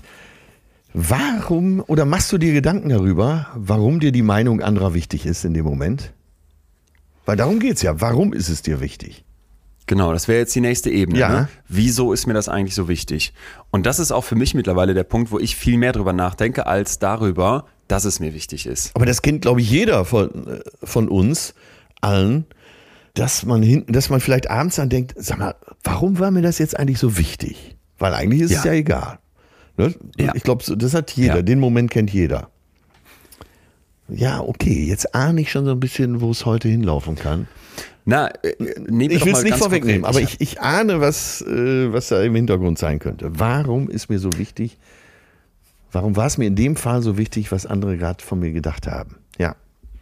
Warum, oder machst du dir Gedanken darüber, warum dir die Meinung anderer wichtig ist in dem Moment? Weil darum geht's ja. Warum ist es dir wichtig? Genau, das wäre jetzt die nächste Ebene. Ja. Ne? Wieso ist mir das eigentlich so wichtig? Und das ist auch für mich mittlerweile der Punkt, wo ich viel mehr drüber nachdenke, als darüber, dass es mir wichtig ist. Aber das kennt, glaube ich, jeder von uns allen, dass man vielleicht abends dann denkt, sag mal, warum war mir das jetzt eigentlich so wichtig? Weil eigentlich ist es ja egal. Ne? Ja. Ich glaube, das hat jeder. Ja. Den Moment kennt jeder. Ja, okay, jetzt ahne ich schon so ein bisschen, wo es heute hinlaufen kann. Na, Ich will es nicht vorwegnehmen, aber ich ahne, was da im Hintergrund sein könnte. Warum ist mir so wichtig? Warum war es mir in dem Fall so wichtig, was andere gerade von mir gedacht haben? Ja.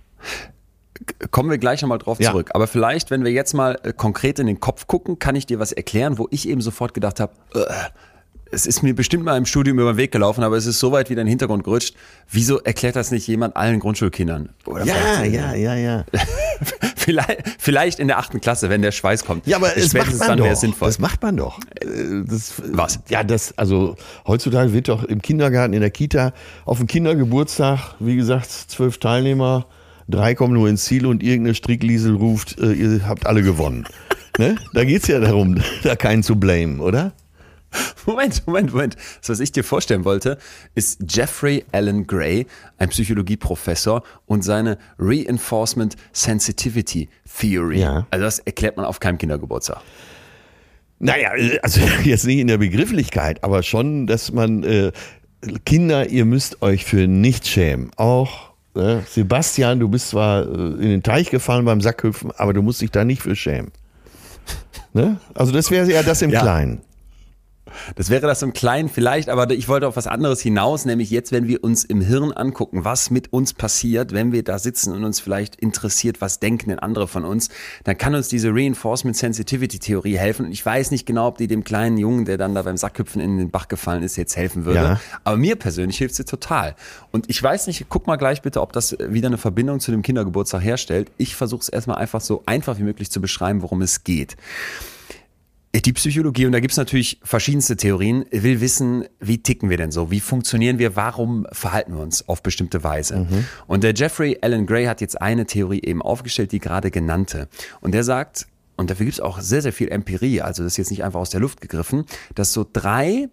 Kommen wir gleich nochmal drauf zurück. Aber vielleicht, wenn wir jetzt mal konkret in den Kopf gucken, kann ich dir was erklären, wo ich eben sofort gedacht habe, es ist mir bestimmt mal im Studium über den Weg gelaufen, aber es ist so weit wieder in den Hintergrund gerutscht. Wieso erklärt das nicht jemand allen Grundschulkindern? Oder Ja. Vielleicht in der 8. Klasse, wenn der Schweiß kommt. Ja, aber das macht man doch. Sinnvoll. Das macht man doch. Was? Ja, also heutzutage wird doch im Kindergarten, in der Kita, auf dem Kindergeburtstag, wie gesagt, 12 Teilnehmer, 3 kommen nur ins Ziel und irgendeine Strickliesel ruft, ihr habt alle gewonnen. Ne? Da geht's ja darum, da keinen zu blamen, oder? Moment. Das, was ich dir vorstellen wollte, ist Jeffrey Alan Gray, ein Psychologieprofessor, und seine Reinforcement Sensitivity Theory. Ja. Also das erklärt man auf keinem Kindergeburtstag. Naja, also jetzt nicht in der Begrifflichkeit, aber schon, dass man, Kinder, ihr müsst euch für nichts schämen. Auch Sebastian, du bist zwar in den Teich gefallen beim Sackhüpfen, aber du musst dich da nicht für schämen. Ne? Also das wäre ja das im Kleinen. Das wäre das im Kleinen vielleicht, aber ich wollte auf was anderes hinaus, nämlich jetzt, wenn wir uns im Hirn angucken, was mit uns passiert, wenn wir da sitzen und uns vielleicht interessiert, was denken denn andere von uns, dann kann uns diese Reinforcement Sensitivity Theorie helfen. Und ich weiß nicht genau, ob die dem kleinen Jungen, der dann da beim Sackhüpfen in den Bach gefallen ist, jetzt helfen würde. Ja. Aber mir persönlich hilft sie total. Und ich weiß nicht, guck mal gleich bitte, ob das wieder eine Verbindung zu dem Kindergeburtstag herstellt. Ich versuche es erstmal einfach so einfach wie möglich zu beschreiben, worum es geht. Die Psychologie, und da gibt es natürlich verschiedenste Theorien, will wissen, wie ticken wir denn so? Wie funktionieren wir? Warum verhalten wir uns auf bestimmte Weise? Und der Jeffrey Alan Gray hat jetzt eine Theorie eben aufgestellt, die gerade genannte. Und der sagt, und dafür gibt es auch sehr, sehr viel Empirie, also das ist jetzt nicht einfach aus der Luft gegriffen, dass so 3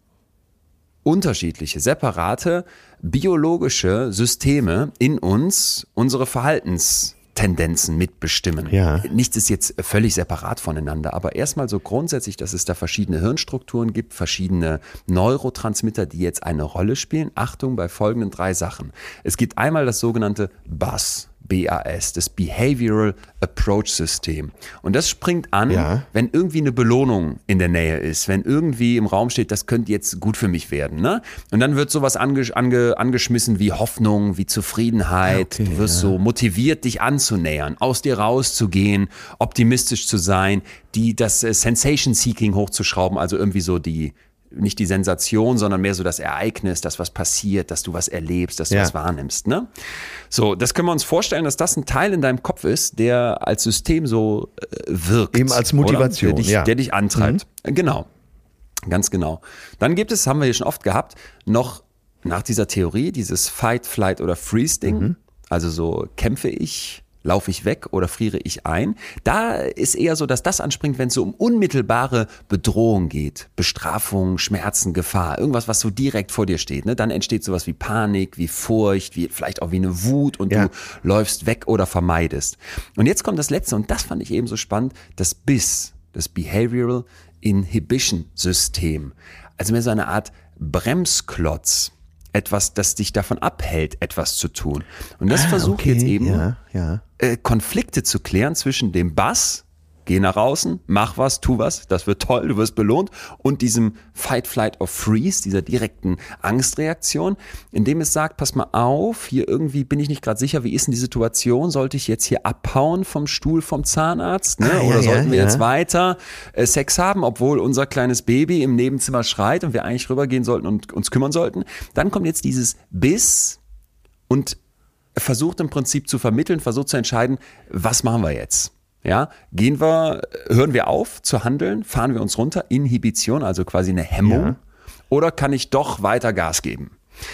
unterschiedliche, separate biologische Systeme in uns unsere Verhaltenstendenzen mitbestimmen. Ja. Nichts ist jetzt völlig separat voneinander, aber erstmal so grundsätzlich, dass es da verschiedene Hirnstrukturen gibt, verschiedene Neurotransmitter, die jetzt eine Rolle spielen. Achtung bei folgenden 3 Sachen. Es gibt einmal das sogenannte BAS, BAS, das Behavioral Approach System. Und das springt an, wenn irgendwie eine Belohnung in der Nähe ist, wenn irgendwie im Raum steht, das könnte jetzt gut für mich werden. Ne? Und dann wird sowas angeschmissen wie Hoffnung, wie Zufriedenheit. Du wirst so motiviert, dich anzunähern, aus dir rauszugehen, optimistisch zu sein, das Sensation Seeking hochzuschrauben, also irgendwie so nicht die Sensation, sondern mehr so das Ereignis, das was passiert, dass du was erlebst, dass du was wahrnimmst. Ne? So, das können wir uns vorstellen, dass das ein Teil in deinem Kopf ist, der als System so wirkt. Eben als Motivation, der dich antreibt. Genau, ganz genau. Dann gibt es, haben wir hier schon oft gehabt, noch nach dieser Theorie, dieses Fight, Flight oder Freeze-Ding. Also so kämpfe ich, laufe ich weg oder friere ich ein? Da ist eher so, dass das anspringt, wenn es so um unmittelbare Bedrohung geht. Bestrafung, Schmerzen, Gefahr, irgendwas, was so direkt vor dir steht. Ne? Dann entsteht sowas wie Panik, wie Furcht, vielleicht auch wie eine Wut und du läufst weg oder vermeidest. Und jetzt kommt das Letzte und das fand ich eben so spannend, das BIS, das Behavioral Inhibition System. Also mehr so eine Art Bremsklotz. Etwas, das dich davon abhält, etwas zu tun. Und das versucht jetzt eben, Konflikte zu klären zwischen dem BAS, geh nach außen, mach was, tu was, das wird toll, du wirst belohnt, und diesem Fight, Flight or Freeze, dieser direkten Angstreaktion, indem es sagt, pass mal auf, hier irgendwie bin ich nicht gerade sicher, wie ist denn die Situation, sollte ich jetzt hier abhauen vom Stuhl vom Zahnarzt, ne? Oder sollten wir jetzt weiter Sex haben, obwohl unser kleines Baby im Nebenzimmer schreit und wir eigentlich rübergehen sollten und uns kümmern sollten. Dann kommt jetzt dieses Biss und versucht im Prinzip zu vermitteln, versucht zu entscheiden, was machen wir jetzt? Ja, hören wir auf zu handeln, fahren wir uns runter, Inhibition, also quasi eine Hemmung, oder kann ich doch weiter Gas geben?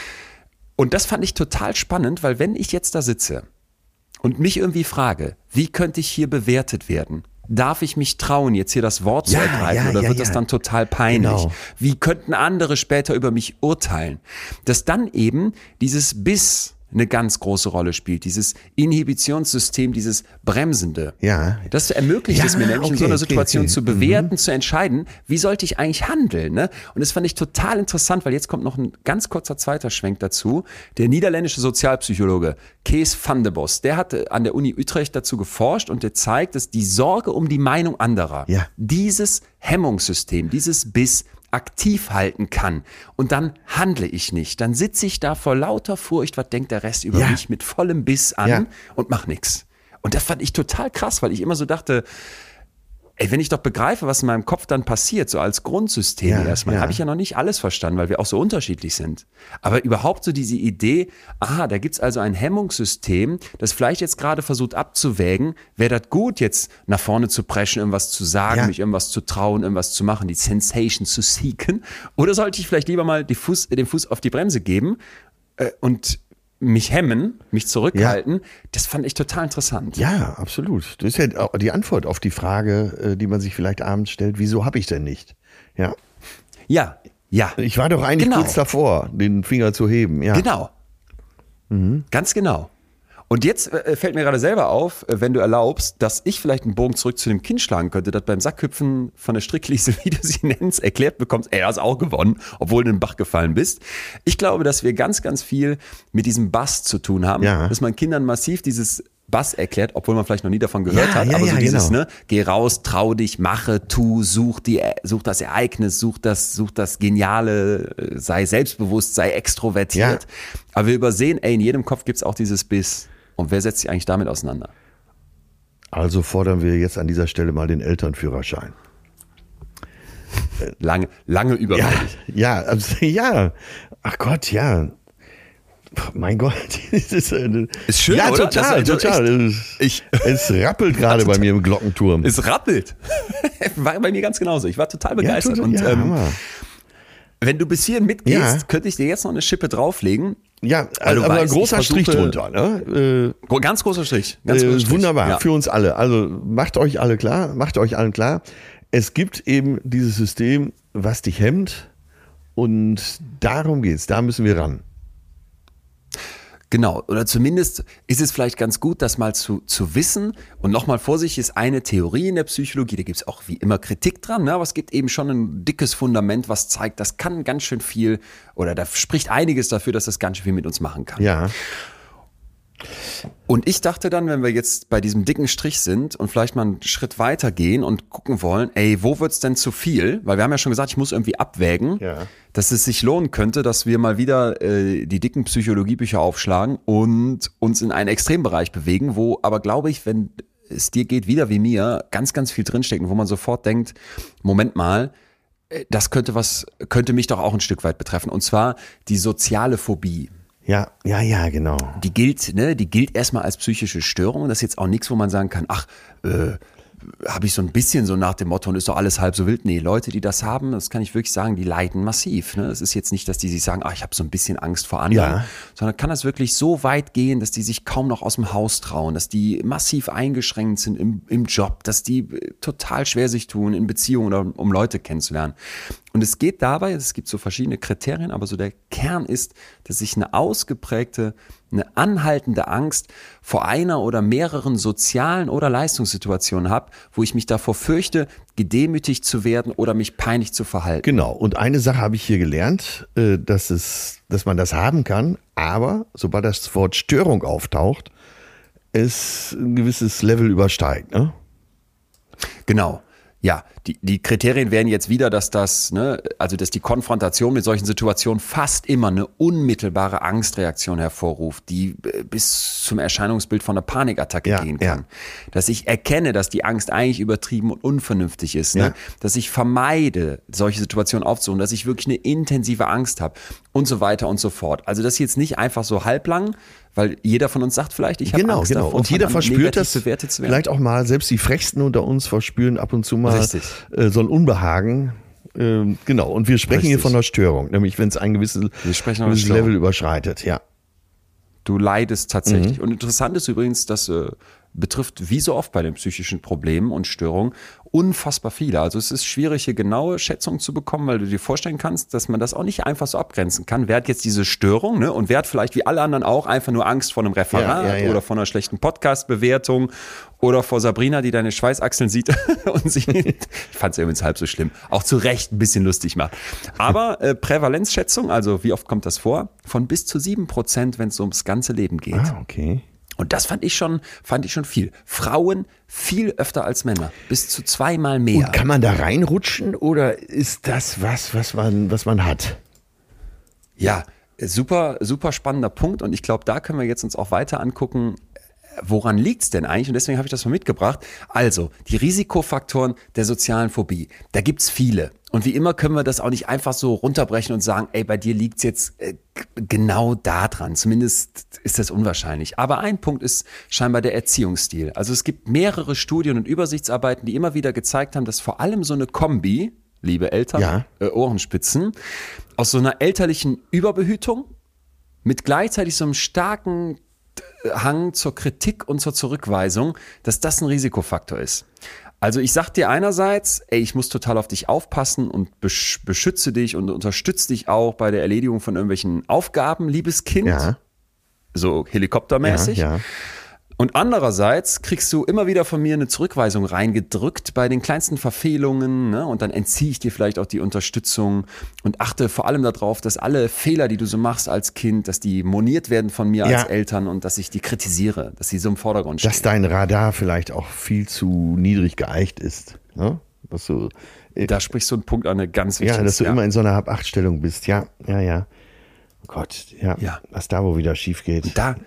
Und das fand ich total spannend, weil wenn ich jetzt da sitze und mich irgendwie frage, wie könnte ich hier bewertet werden? Darf ich mich trauen, jetzt hier das Wort zu ergreifen oder wird das dann total peinlich? Genau. Wie könnten andere später über mich urteilen? Dass dann eben dieses Biss eine ganz große Rolle spielt, dieses Inhibitionssystem, dieses Bremsende. Ja. Das ermöglicht es mir nämlich in so einer Situation zu bewerten, zu entscheiden, wie sollte ich eigentlich handeln. Ne? Und das fand ich total interessant, weil jetzt kommt noch ein ganz kurzer zweiter Schwenk dazu. Der niederländische Sozialpsychologe Kees van de Bos, der hat an der Uni Utrecht dazu geforscht und der zeigt, dass die Sorge um die Meinung anderer, dieses Hemmungssystem, dieses Biss aktiv halten kann und dann handle ich nicht. Dann sitze ich da vor lauter Furcht, was denkt der Rest über mich, mit vollem Biss an und mach nichts. Und das fand ich total krass, weil ich immer so dachte, ey, wenn ich doch begreife, was in meinem Kopf dann passiert, so als Grundsystem erstmal, habe ich ja noch nicht alles verstanden, weil wir auch so unterschiedlich sind. Aber überhaupt so diese Idee, aha, da gibt's also ein Hemmungssystem, das vielleicht jetzt gerade versucht abzuwägen, wäre das gut, jetzt nach vorne zu preschen, irgendwas zu sagen, mich irgendwas zu trauen, irgendwas zu machen, die Sensation zu seeken, oder sollte ich vielleicht lieber mal den Fuß auf die Bremse geben und mich hemmen, mich zurückhalten, das fand ich total interessant. Ja, absolut. Das ist ja die Antwort auf die Frage, die man sich vielleicht abends stellt, wieso habe ich denn nicht? Ja. Ich war doch eigentlich kurz davor, den Finger zu heben. Ja. Genau. Ganz genau. Und jetzt fällt mir gerade selber auf, wenn du erlaubst, dass ich vielleicht einen Bogen zurück zu dem Kind schlagen könnte, das beim Sackhüpfen von der Strickliese, wie du sie nennst, erklärt bekommst, ey, du hast auch gewonnen, obwohl du in den Bach gefallen bist. Ich glaube, dass wir ganz, ganz viel mit diesem Bass zu tun haben, dass man Kindern massiv dieses Bass erklärt, obwohl man vielleicht noch nie davon gehört hat, aber so dieses, ne, geh raus, trau dich, mache, tu, such das Ereignis, such das Geniale, sei selbstbewusst, sei extrovertiert. Aber wir übersehen, ey, in jedem Kopf gibt's auch dieses Biss. Und wer setzt sich eigentlich damit auseinander? Also fordern wir jetzt an dieser Stelle mal den Elternführerschein. Lange überfällig. Ja. Ach Gott, ja. Mein Gott, das ist schön, ja, oder? Total, total. Es rappelt gerade bei mir im Glockenturm. Es rappelt. War bei mir ganz genauso. Ich war total begeistert. Ja, und Hammer. wenn du bis hierhin mitgehst, könnte ich dir jetzt noch eine Schippe drauflegen. Ja, aber weißt, großer Strich drunter. Ne? Ganz großer Strich. Ganz großer Strich. Wunderbar, für uns alle. Also macht euch allen klar, es gibt eben dieses System, was dich hemmt, und darum geht's. Da müssen wir ran. Genau, oder zumindest ist es vielleicht ganz gut, das mal zu wissen. Und nochmal Vorsicht, ist eine Theorie in der Psychologie, da gibt es auch wie immer Kritik dran, ne? Aber es gibt eben schon ein dickes Fundament, was zeigt, das kann ganz schön viel, oder da spricht einiges dafür, dass das ganz schön viel mit uns machen kann. Ja. Und ich dachte dann, wenn wir jetzt bei diesem dicken Strich sind und vielleicht mal einen Schritt weiter gehen und gucken wollen, wo wird's denn zu viel? Weil wir haben ja schon gesagt, ich muss irgendwie abwägen, dass es sich lohnen könnte, dass wir mal wieder die dicken Psychologiebücher aufschlagen und uns in einen Extrembereich bewegen, wo aber, glaube ich, wenn es dir geht, wieder wie mir, ganz, ganz viel drinstecken, wo man sofort denkt, Moment mal, das könnte mich doch auch ein Stück weit betreffen. Und zwar die soziale Phobie. Ja, genau. Die gilt erstmal als psychische Störung. Das ist jetzt auch nichts, wo man sagen kann, habe ich so ein bisschen so nach dem Motto, und ist doch alles halb so wild. Nee, Leute, die das haben, das kann ich wirklich sagen, die leiden massiv. Ne? Es ist jetzt nicht, dass die sich sagen, ich habe so ein bisschen Angst vor anderen, sondern kann das wirklich so weit gehen, dass die sich kaum noch aus dem Haus trauen, dass die massiv eingeschränkt sind im Job, dass die total schwer sich tun in Beziehungen oder um Leute kennenzulernen. Und es geht dabei, es gibt so verschiedene Kriterien, aber so der Kern ist, dass ich eine ausgeprägte, eine anhaltende Angst vor einer oder mehreren sozialen oder Leistungssituationen habe, wo ich mich davor fürchte, gedemütigt zu werden oder mich peinlich zu verhalten. Genau. Und eine Sache habe ich hier gelernt, dass man das haben kann, aber sobald das Wort Störung auftaucht, es ein gewisses Level übersteigt, ne? Genau. Ja, die Kriterien wären jetzt wieder, dass dass die Konfrontation mit solchen Situationen fast immer eine unmittelbare Angstreaktion hervorruft, die bis zum Erscheinungsbild von einer Panikattacke gehen kann. Ja. Dass ich erkenne, dass die Angst eigentlich übertrieben und unvernünftig ist, ne? Dass ich vermeide, solche Situationen aufzusuchen, dass ich wirklich eine intensive Angst habe und so weiter und so fort. Also das ist jetzt nicht einfach so halblang, weil jeder von uns sagt vielleicht, ich habe Angst davor, und jeder verspürt das, vielleicht auch mal, selbst die Frechsten unter uns verspüren ab und zu mal so ein Unbehagen. Genau, und wir sprechen hier von einer Störung, nämlich wenn es ein gewisses Level überschreitet. Ja. Du leidest tatsächlich. Und interessant ist übrigens, dass betrifft wie so oft bei den psychischen Problemen und Störungen unfassbar viele. Also es ist schwierig, hier genaue Schätzungen zu bekommen, weil du dir vorstellen kannst, dass man das auch nicht einfach so abgrenzen kann. Wer hat jetzt diese Störung, ne? Und wer hat vielleicht wie alle anderen auch einfach nur Angst vor einem Referat oder vor einer schlechten Podcast-Bewertung oder vor Sabrina, die deine Schweißachseln sieht und sie, ich fand es übrigens halb so schlimm, auch zu Recht ein bisschen lustig macht. Aber Prävalenzschätzung, also wie oft kommt das vor? Von bis zu 7%, wenn es ums ganze Leben geht. Ah, okay. Und das fand ich schon viel. Frauen viel öfter als Männer. Bis zu 2-mal mehr. Und kann man da reinrutschen oder ist das was man hat? Ja, super, super spannender Punkt. Und ich glaube, da können wir jetzt uns auch weiter angucken, woran liegt's denn eigentlich? Und deswegen habe ich das mal mitgebracht. Also, die Risikofaktoren der sozialen Phobie. Da gibt's viele. Und wie immer können wir das auch nicht einfach so runterbrechen und sagen, bei dir liegt's jetzt genau da dran. Zumindest ist das unwahrscheinlich. Aber ein Punkt ist scheinbar der Erziehungsstil. Also es gibt mehrere Studien und Übersichtsarbeiten, die immer wieder gezeigt haben, dass vor allem so eine Kombi, liebe Eltern, Ohrenspitzen, aus so einer elterlichen Überbehütung mit gleichzeitig so einem starken Hang zur Kritik und zur Zurückweisung, dass das ein Risikofaktor ist. Also ich sag dir einerseits, ich muss total auf dich aufpassen und beschütze dich und unterstütze dich auch bei der Erledigung von irgendwelchen Aufgaben, liebes Kind. Ja. So helikoptermäßig. Ja. Und andererseits kriegst du immer wieder von mir eine Zurückweisung reingedrückt bei den kleinsten Verfehlungen, ne? Und dann entziehe ich dir vielleicht auch die Unterstützung und achte vor allem darauf, dass alle Fehler, die du so machst als Kind, dass die moniert werden von mir als Eltern und dass ich die kritisiere, dass sie so im Vordergrund stehen. Dass dein Radar vielleicht auch viel zu niedrig geeicht ist. Ne? Dass du, da sprichst du einen Punkt an, eine ganz wichtige. Ja, dass du immer in so einer Hab-8-Stellung bist. Ja. Oh Gott, was da wo wieder schief geht.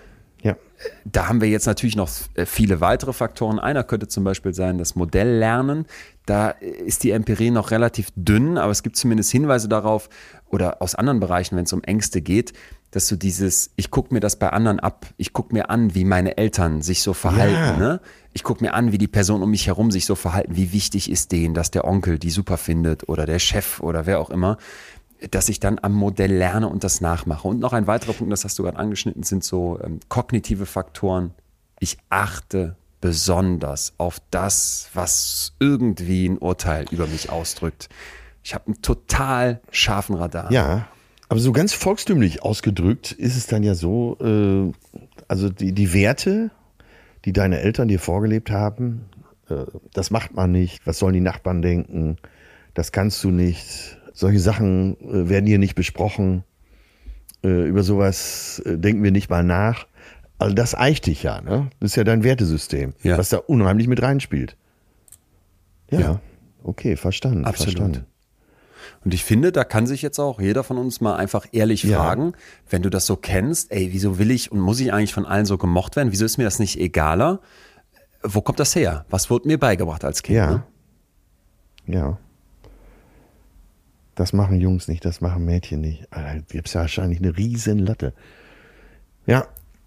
Ja. Da haben wir jetzt natürlich noch viele weitere Faktoren. Einer könnte zum Beispiel sein, das Modelllernen. Da ist die Empirie noch relativ dünn, aber es gibt zumindest Hinweise darauf oder aus anderen Bereichen, wenn es um Ängste geht, dass du ich gucke mir das bei anderen ab, ich gucke mir an, wie meine Eltern sich so verhalten. Ja. Ne? Ich gucke mir an, wie die Personen um mich herum sich so verhalten, wie wichtig ist denen, dass der Onkel die super findet oder der Chef oder wer auch immer, dass ich dann am Modell lerne und das nachmache. Und noch ein weiterer Punkt, das hast du gerade angeschnitten, sind so kognitive Faktoren. Ich achte besonders auf das, was irgendwie ein Urteil über mich ausdrückt. Ich habe einen total scharfen Radar. Ja, aber so ganz volkstümlich ausgedrückt ist es dann ja so, also die Werte, die deine Eltern dir vorgelebt haben, das macht man nicht, was sollen die Nachbarn denken, das kannst du nicht, solche Sachen werden hier nicht besprochen, über sowas denken wir nicht mal nach. Also das eicht dich ja, ne? Das ist ja dein Wertesystem, was da unheimlich mit reinspielt. Ja. Okay, verstanden. Absolut. Verstanden. Und ich finde, da kann sich jetzt auch jeder von uns mal einfach ehrlich fragen, wenn du das so kennst, ey, wieso will ich und muss ich eigentlich von allen so gemocht werden? Wieso ist mir das nicht egaler? Wo kommt das her? Was wurde mir beigebracht als Kind? Ja. Ne? Ja. Das machen Jungs nicht, das machen Mädchen nicht. Da gibt es ja wahrscheinlich eine riesen Latte. Ja.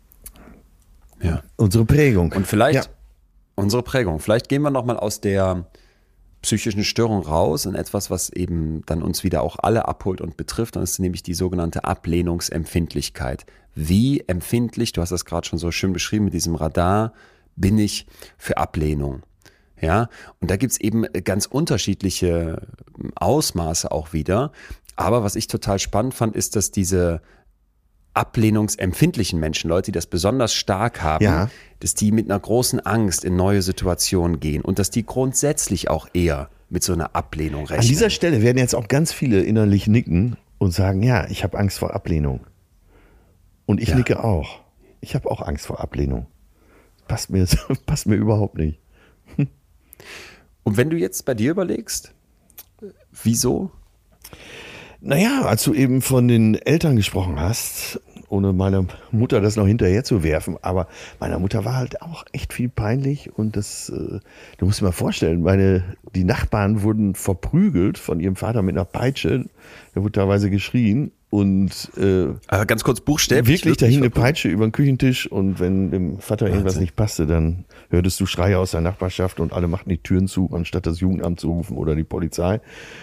Ja. Unsere Prägung. Und vielleicht unsere Prägung. Vielleicht gehen wir nochmal aus der psychischen Störung raus in etwas, was eben dann uns wieder auch alle abholt und betrifft. Und das ist nämlich die sogenannte Ablehnungsempfindlichkeit. Wie empfindlich, du hast das gerade schon so schön beschrieben mit diesem Radar, bin ich für Ablehnung? Ja, und da gibt's eben ganz unterschiedliche Ausmaße auch wieder. Aber was ich total spannend fand, ist, dass diese ablehnungsempfindlichen Menschen, Leute, die das besonders stark haben, dass die mit einer großen Angst in neue Situationen gehen und dass die grundsätzlich auch eher mit so einer Ablehnung rechnen. An dieser Stelle werden jetzt auch ganz viele innerlich nicken und sagen, ja, ich habe Angst vor Ablehnung. Und ich nicke auch. Ich habe auch Angst vor Ablehnung. Passt mir überhaupt nicht. Und wenn du jetzt bei dir überlegst, wieso? Naja, als du eben von den Eltern gesprochen hast, ohne meiner Mutter das noch hinterher zu werfen, aber meiner Mutter war halt auch echt viel peinlich und das, du musst dir mal vorstellen, die Nachbarn wurden verprügelt von ihrem Vater mit einer Peitsche, der wurde teilweise geschrien und aber ganz kurz buchstäblich. Wirklich, da hing eine Peitsche über den Küchentisch und wenn dem Vater irgendwas nicht passte, dann hörtest du Schreie aus der Nachbarschaft und alle machten die Türen zu, anstatt das Jugendamt zu rufen oder die Polizei.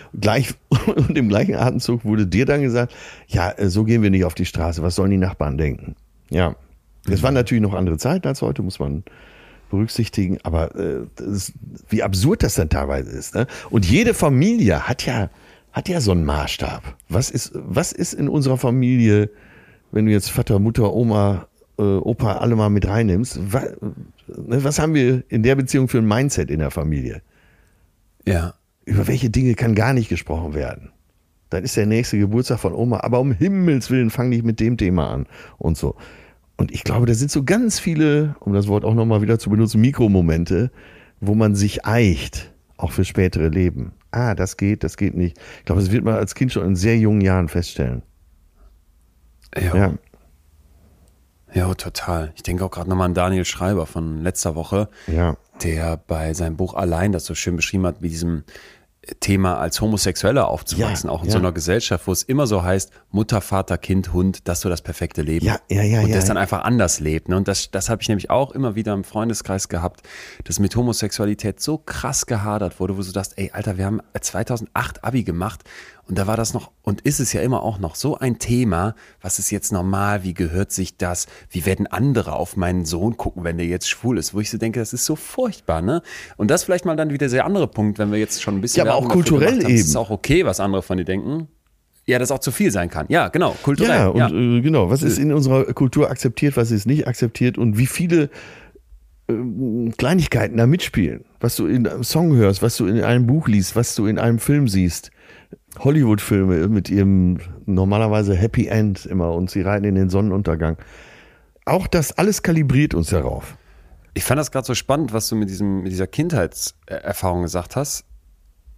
Und im gleichen Atemzug wurde dir dann gesagt, ja, so gehen wir nicht auf die Straße, was sollen die Nachbarn denken? Ja, das waren natürlich noch andere Zeiten als heute, muss man berücksichtigen, aber wie absurd das dann teilweise ist. Ne? Und jede Familie hat ja so einen Maßstab. Was ist in unserer Familie, wenn du jetzt Vater, Mutter, Oma, Opa alle mal mit reinnimmst, was haben wir in der Beziehung für ein Mindset in der Familie? Ja. Über welche Dinge kann gar nicht gesprochen werden? Dann ist der nächste Geburtstag von Oma, aber um Himmels Willen, fang nicht mit dem Thema an und so. Und ich glaube, da sind so ganz viele, um das Wort auch nochmal wieder zu benutzen, Mikromomente, wo man sich eicht, auch für spätere Leben. Das geht nicht. Ich glaube, das wird man als Kind schon in sehr jungen Jahren feststellen. Ja. Ja, total. Ich denke auch gerade nochmal an Daniel Schreiber von letzter Woche, der bei seinem Buch Allein das so schön beschrieben hat, mit diesem Thema als Homosexueller aufzuwachsen, auch in so einer Gesellschaft, wo es immer so heißt, Mutter, Vater, Kind, Hund, das ist so das perfekte Leben. Und das dann einfach anders lebt. Ne? Und das habe ich nämlich auch immer wieder im Freundeskreis gehabt, dass mit Homosexualität so krass gehadert wurde, wo du dachtest, ey, Alter, wir haben 2008 Abi gemacht und da war das noch und ist es ja immer auch noch so ein Thema, was ist jetzt normal, wie gehört sich das, wie werden andere auf meinen Sohn gucken, wenn der jetzt schwul ist, wo ich so denke, das ist so furchtbar, ne? Und das vielleicht mal dann wieder der andere Punkt, wenn wir jetzt schon ein bisschen aber auch kulturell haben, eben. ist es auch okay, was andere von dir denken. Ja, das auch zu viel sein kann. Ja, genau, kulturell. Ja, und genau, was ist in unserer Kultur akzeptiert, was ist nicht akzeptiert und wie viele Kleinigkeiten da mitspielen. Was du in einem Song hörst, was du in einem Buch liest, was du in einem Film siehst. Hollywood-Filme mit ihrem normalerweise Happy End immer und sie reiten in den Sonnenuntergang. Auch das alles kalibriert uns darauf. Ich fand das gerade so spannend, was du mit dieser Kindheitserfahrung gesagt hast.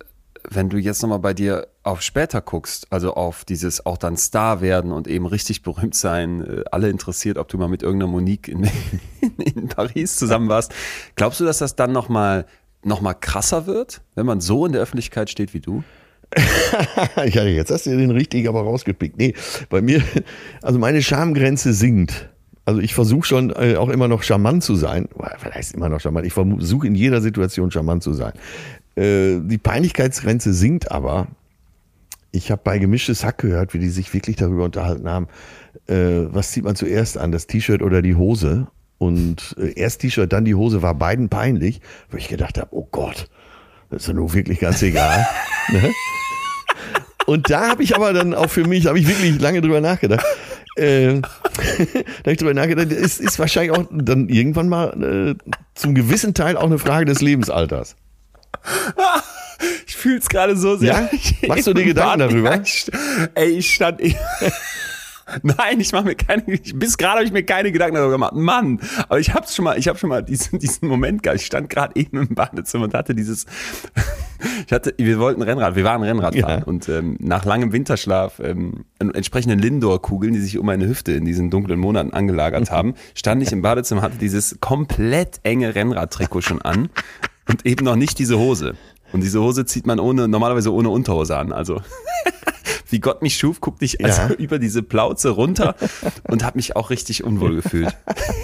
wenn du jetzt nochmal bei dir auf später guckst, also auf dieses auch dann Star werden und eben richtig berühmt sein, alle interessiert, ob du mal mit irgendeiner Monique in Paris zusammen warst. Glaubst du, dass das dann nochmal krasser wird, wenn man so in der Öffentlichkeit steht wie du? Ja, jetzt hast du den richtigen aber rausgepickt. Nee, bei mir, also meine Schamgrenze sinkt. Also ich versuche schon auch immer noch charmant zu sein. Was heißt immer noch charmant? Ich versuche in jeder Situation charmant zu sein. Die Peinlichkeitsgrenze sinkt aber. Ich habe bei Gemischtes Hack gehört, wie die sich wirklich darüber unterhalten haben, was zieht man zuerst an, das T-Shirt oder die Hose? Und erst T-Shirt, dann die Hose, war beiden peinlich, wo ich gedacht habe, oh Gott, das ist ja nun wirklich ganz egal. Ne? Und da habe ich aber dann auch für mich, habe ich wirklich lange drüber nachgedacht. Da habe ich drüber nachgedacht, es ist wahrscheinlich auch dann irgendwann mal zum gewissen Teil auch eine Frage des Lebensalters. Ich fühle es gerade so sehr. Ja? Machst du dir Gedanken darüber? Ich stand... Nein, bis gerade habe ich mir keine Gedanken darüber gemacht. Mann, aber ich habe schon mal diesen Moment gehabt. Ich stand gerade eben im Badezimmer und hatte wir waren Rennrad fahren und nach langem Winterschlaf, entsprechenden Lindor-Kugeln, die sich um meine Hüfte in diesen dunklen Monaten angelagert haben, stand ich im Badezimmer, hatte dieses komplett enge Rennradtrikot schon an und eben noch nicht diese Hose. Und diese Hose zieht man normalerweise ohne Unterhose an, also... Wie Gott mich schuf, guckte ich über diese Plauze runter und habe mich auch richtig unwohl gefühlt.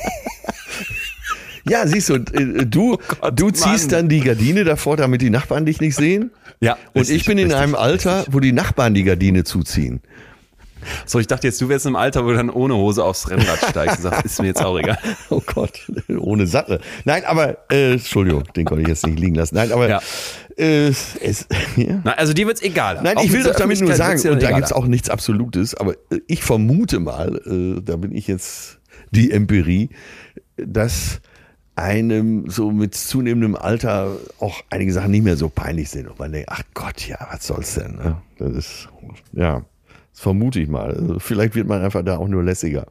Ja, siehst du, du ziehst dann die Gardine davor, damit die Nachbarn dich nicht sehen. Ja. Und ich bin in einem Alter, wo die Nachbarn die Gardine zuziehen. So, ich dachte jetzt, du wärst im Alter, wo du dann ohne Hose aufs Rennrad steigst und sagst, ist mir jetzt auch egal. Oh Gott, ohne Sattel. Nein, aber, Entschuldigung, den konnte ich jetzt nicht liegen lassen. Nein, aber, ja. Na, also dir wird's egal. Nein, auch ich will doch damit nur sagen, und da gibt's auch auch nichts Absolutes, aber ich vermute mal, da bin ich jetzt die Empirie, dass einem so mit zunehmendem Alter auch einige Sachen nicht mehr so peinlich sind und man denkt, ach Gott, ja, was soll's denn? Ne? Das ist, ja, das vermute ich mal. Also vielleicht wird man einfach da auch nur lässiger.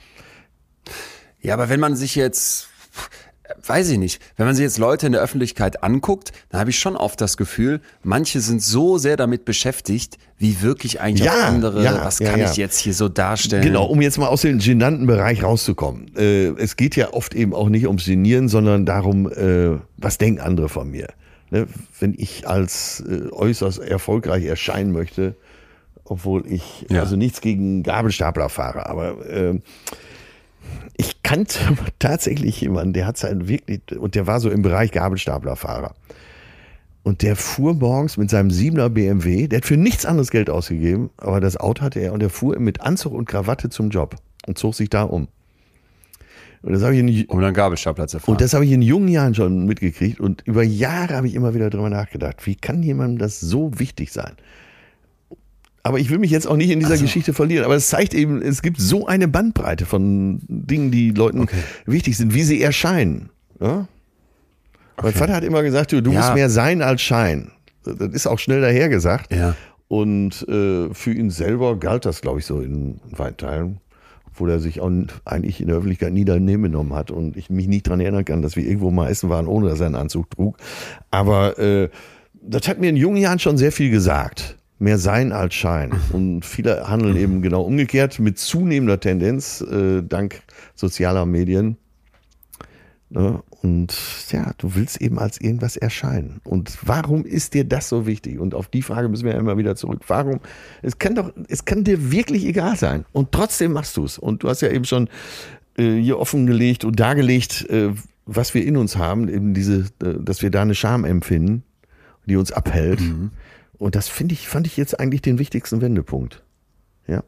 Ja, aber wenn man sich jetzt, weiß ich nicht, wenn man sich jetzt Leute in der Öffentlichkeit anguckt, dann habe ich schon oft das Gefühl, manche sind so sehr damit beschäftigt, wie wirklich eigentlich auch andere, was kann ich jetzt hier so darstellen? Genau, um jetzt mal aus dem genannten Bereich rauszukommen. Es geht ja oft eben auch nicht ums Genieren, sondern darum, was denken andere von mir. Ne? Wenn ich als äußerst erfolgreich erscheinen möchte, obwohl ich also nichts gegen Gabelstapler fahre, aber ich kannte tatsächlich jemanden, der hat sein wirklich, und der war so im Bereich Gabelstaplerfahrer. Und der fuhr morgens mit seinem 7er BMW, der hat für nichts anderes Geld ausgegeben, aber das Auto hatte er und der fuhr mit Anzug und Krawatte zum Job und zog sich da um. Und das habe ich um dann Gabelstapler zu fahren. Und das habe ich in jungen Jahren schon mitgekriegt und über Jahre habe ich immer wieder drüber nachgedacht, wie kann jemandem das so wichtig sein? Aber ich will mich jetzt auch nicht in dieser Geschichte verlieren. Aber es zeigt eben, es gibt so eine Bandbreite von Dingen, die Leuten wichtig sind, wie sie erscheinen. Ja? Mein Vater hat immer gesagt, du musst mehr sein als Schein. Das ist auch schnell dahergesagt. Ja. Und für ihn selber galt das, glaube ich, so in weiten Teilen. Obwohl er sich auch eigentlich in der Öffentlichkeit nie daneben genommen hat. Und ich mich nicht daran erinnern kann, dass wir irgendwo mal essen waren, ohne dass er einen Anzug trug. Aber das hat mir in jungen Jahren schon sehr viel gesagt. Mehr sein als Schein. Und viele handeln eben genau umgekehrt mit zunehmender Tendenz, dank sozialer Medien. Ne? Und ja, du willst eben als irgendwas erscheinen. Und warum ist dir das so wichtig? Und auf die Frage müssen wir ja immer wieder zurück. Warum? Es kann dir wirklich egal sein. Und trotzdem machst du es. Und du hast ja eben schon hier offengelegt und dargelegt, was wir in uns haben, eben dass wir da eine Scham empfinden, die uns abhält. Mhm. Und das fand ich jetzt eigentlich den wichtigsten Wendepunkt. Ja.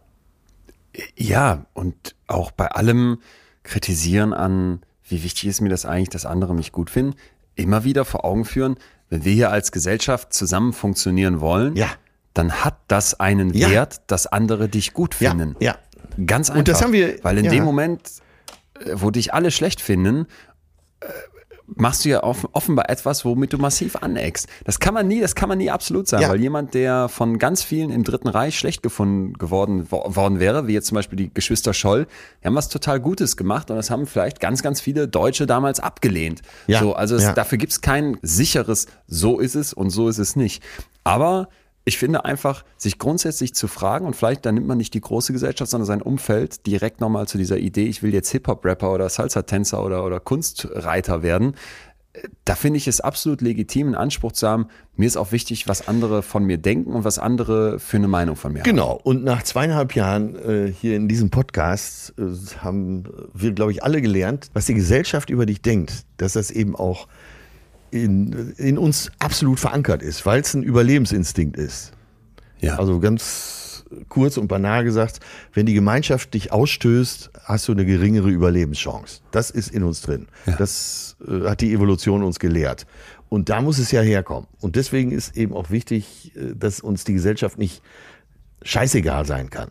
Ja, und auch bei allem Kritisieren an, wie wichtig ist mir das eigentlich, dass andere mich gut finden, immer wieder vor Augen führen, wenn wir hier als Gesellschaft zusammen funktionieren wollen, dann hat das einen Wert, dass andere dich gut finden. Ja. Ganz einfach. Und das haben wir, weil in dem Moment, wo dich alle schlecht finden, machst du ja offenbar etwas, womit du massiv aneckst. Das kann man nie absolut sagen, weil jemand, der von ganz vielen im Dritten Reich schlecht gefunden worden wäre, wie jetzt zum Beispiel die Geschwister Scholl, die haben was total Gutes gemacht und das haben vielleicht ganz, ganz viele Deutsche damals abgelehnt. Dafür gibt es kein sicheres, so ist es und so ist es nicht. Aber ich finde einfach, sich grundsätzlich zu fragen und vielleicht, dann nimmt man nicht die große Gesellschaft, sondern sein Umfeld direkt nochmal zu dieser Idee, ich will jetzt Hip-Hop-Rapper oder Salsa-Tänzer oder Kunstreiter werden. Da finde ich es absolut legitim, einen Anspruch zu haben. Mir ist auch wichtig, was andere von mir denken und was andere für eine Meinung von mir haben. Genau. Und nach 2,5 Jahren hier in diesem Podcast haben wir, glaube ich, alle gelernt, was die Gesellschaft über dich denkt, dass das eben auch in uns absolut verankert ist, weil es ein Überlebensinstinkt ist. Ja. Also ganz kurz und banal gesagt, wenn die Gemeinschaft dich ausstößt, hast du eine geringere Überlebenschance. Das ist in uns drin. Ja. Das hat die Evolution uns gelehrt. Und da muss es ja herkommen. Und deswegen ist eben auch wichtig, dass uns die Gesellschaft nicht scheißegal sein kann.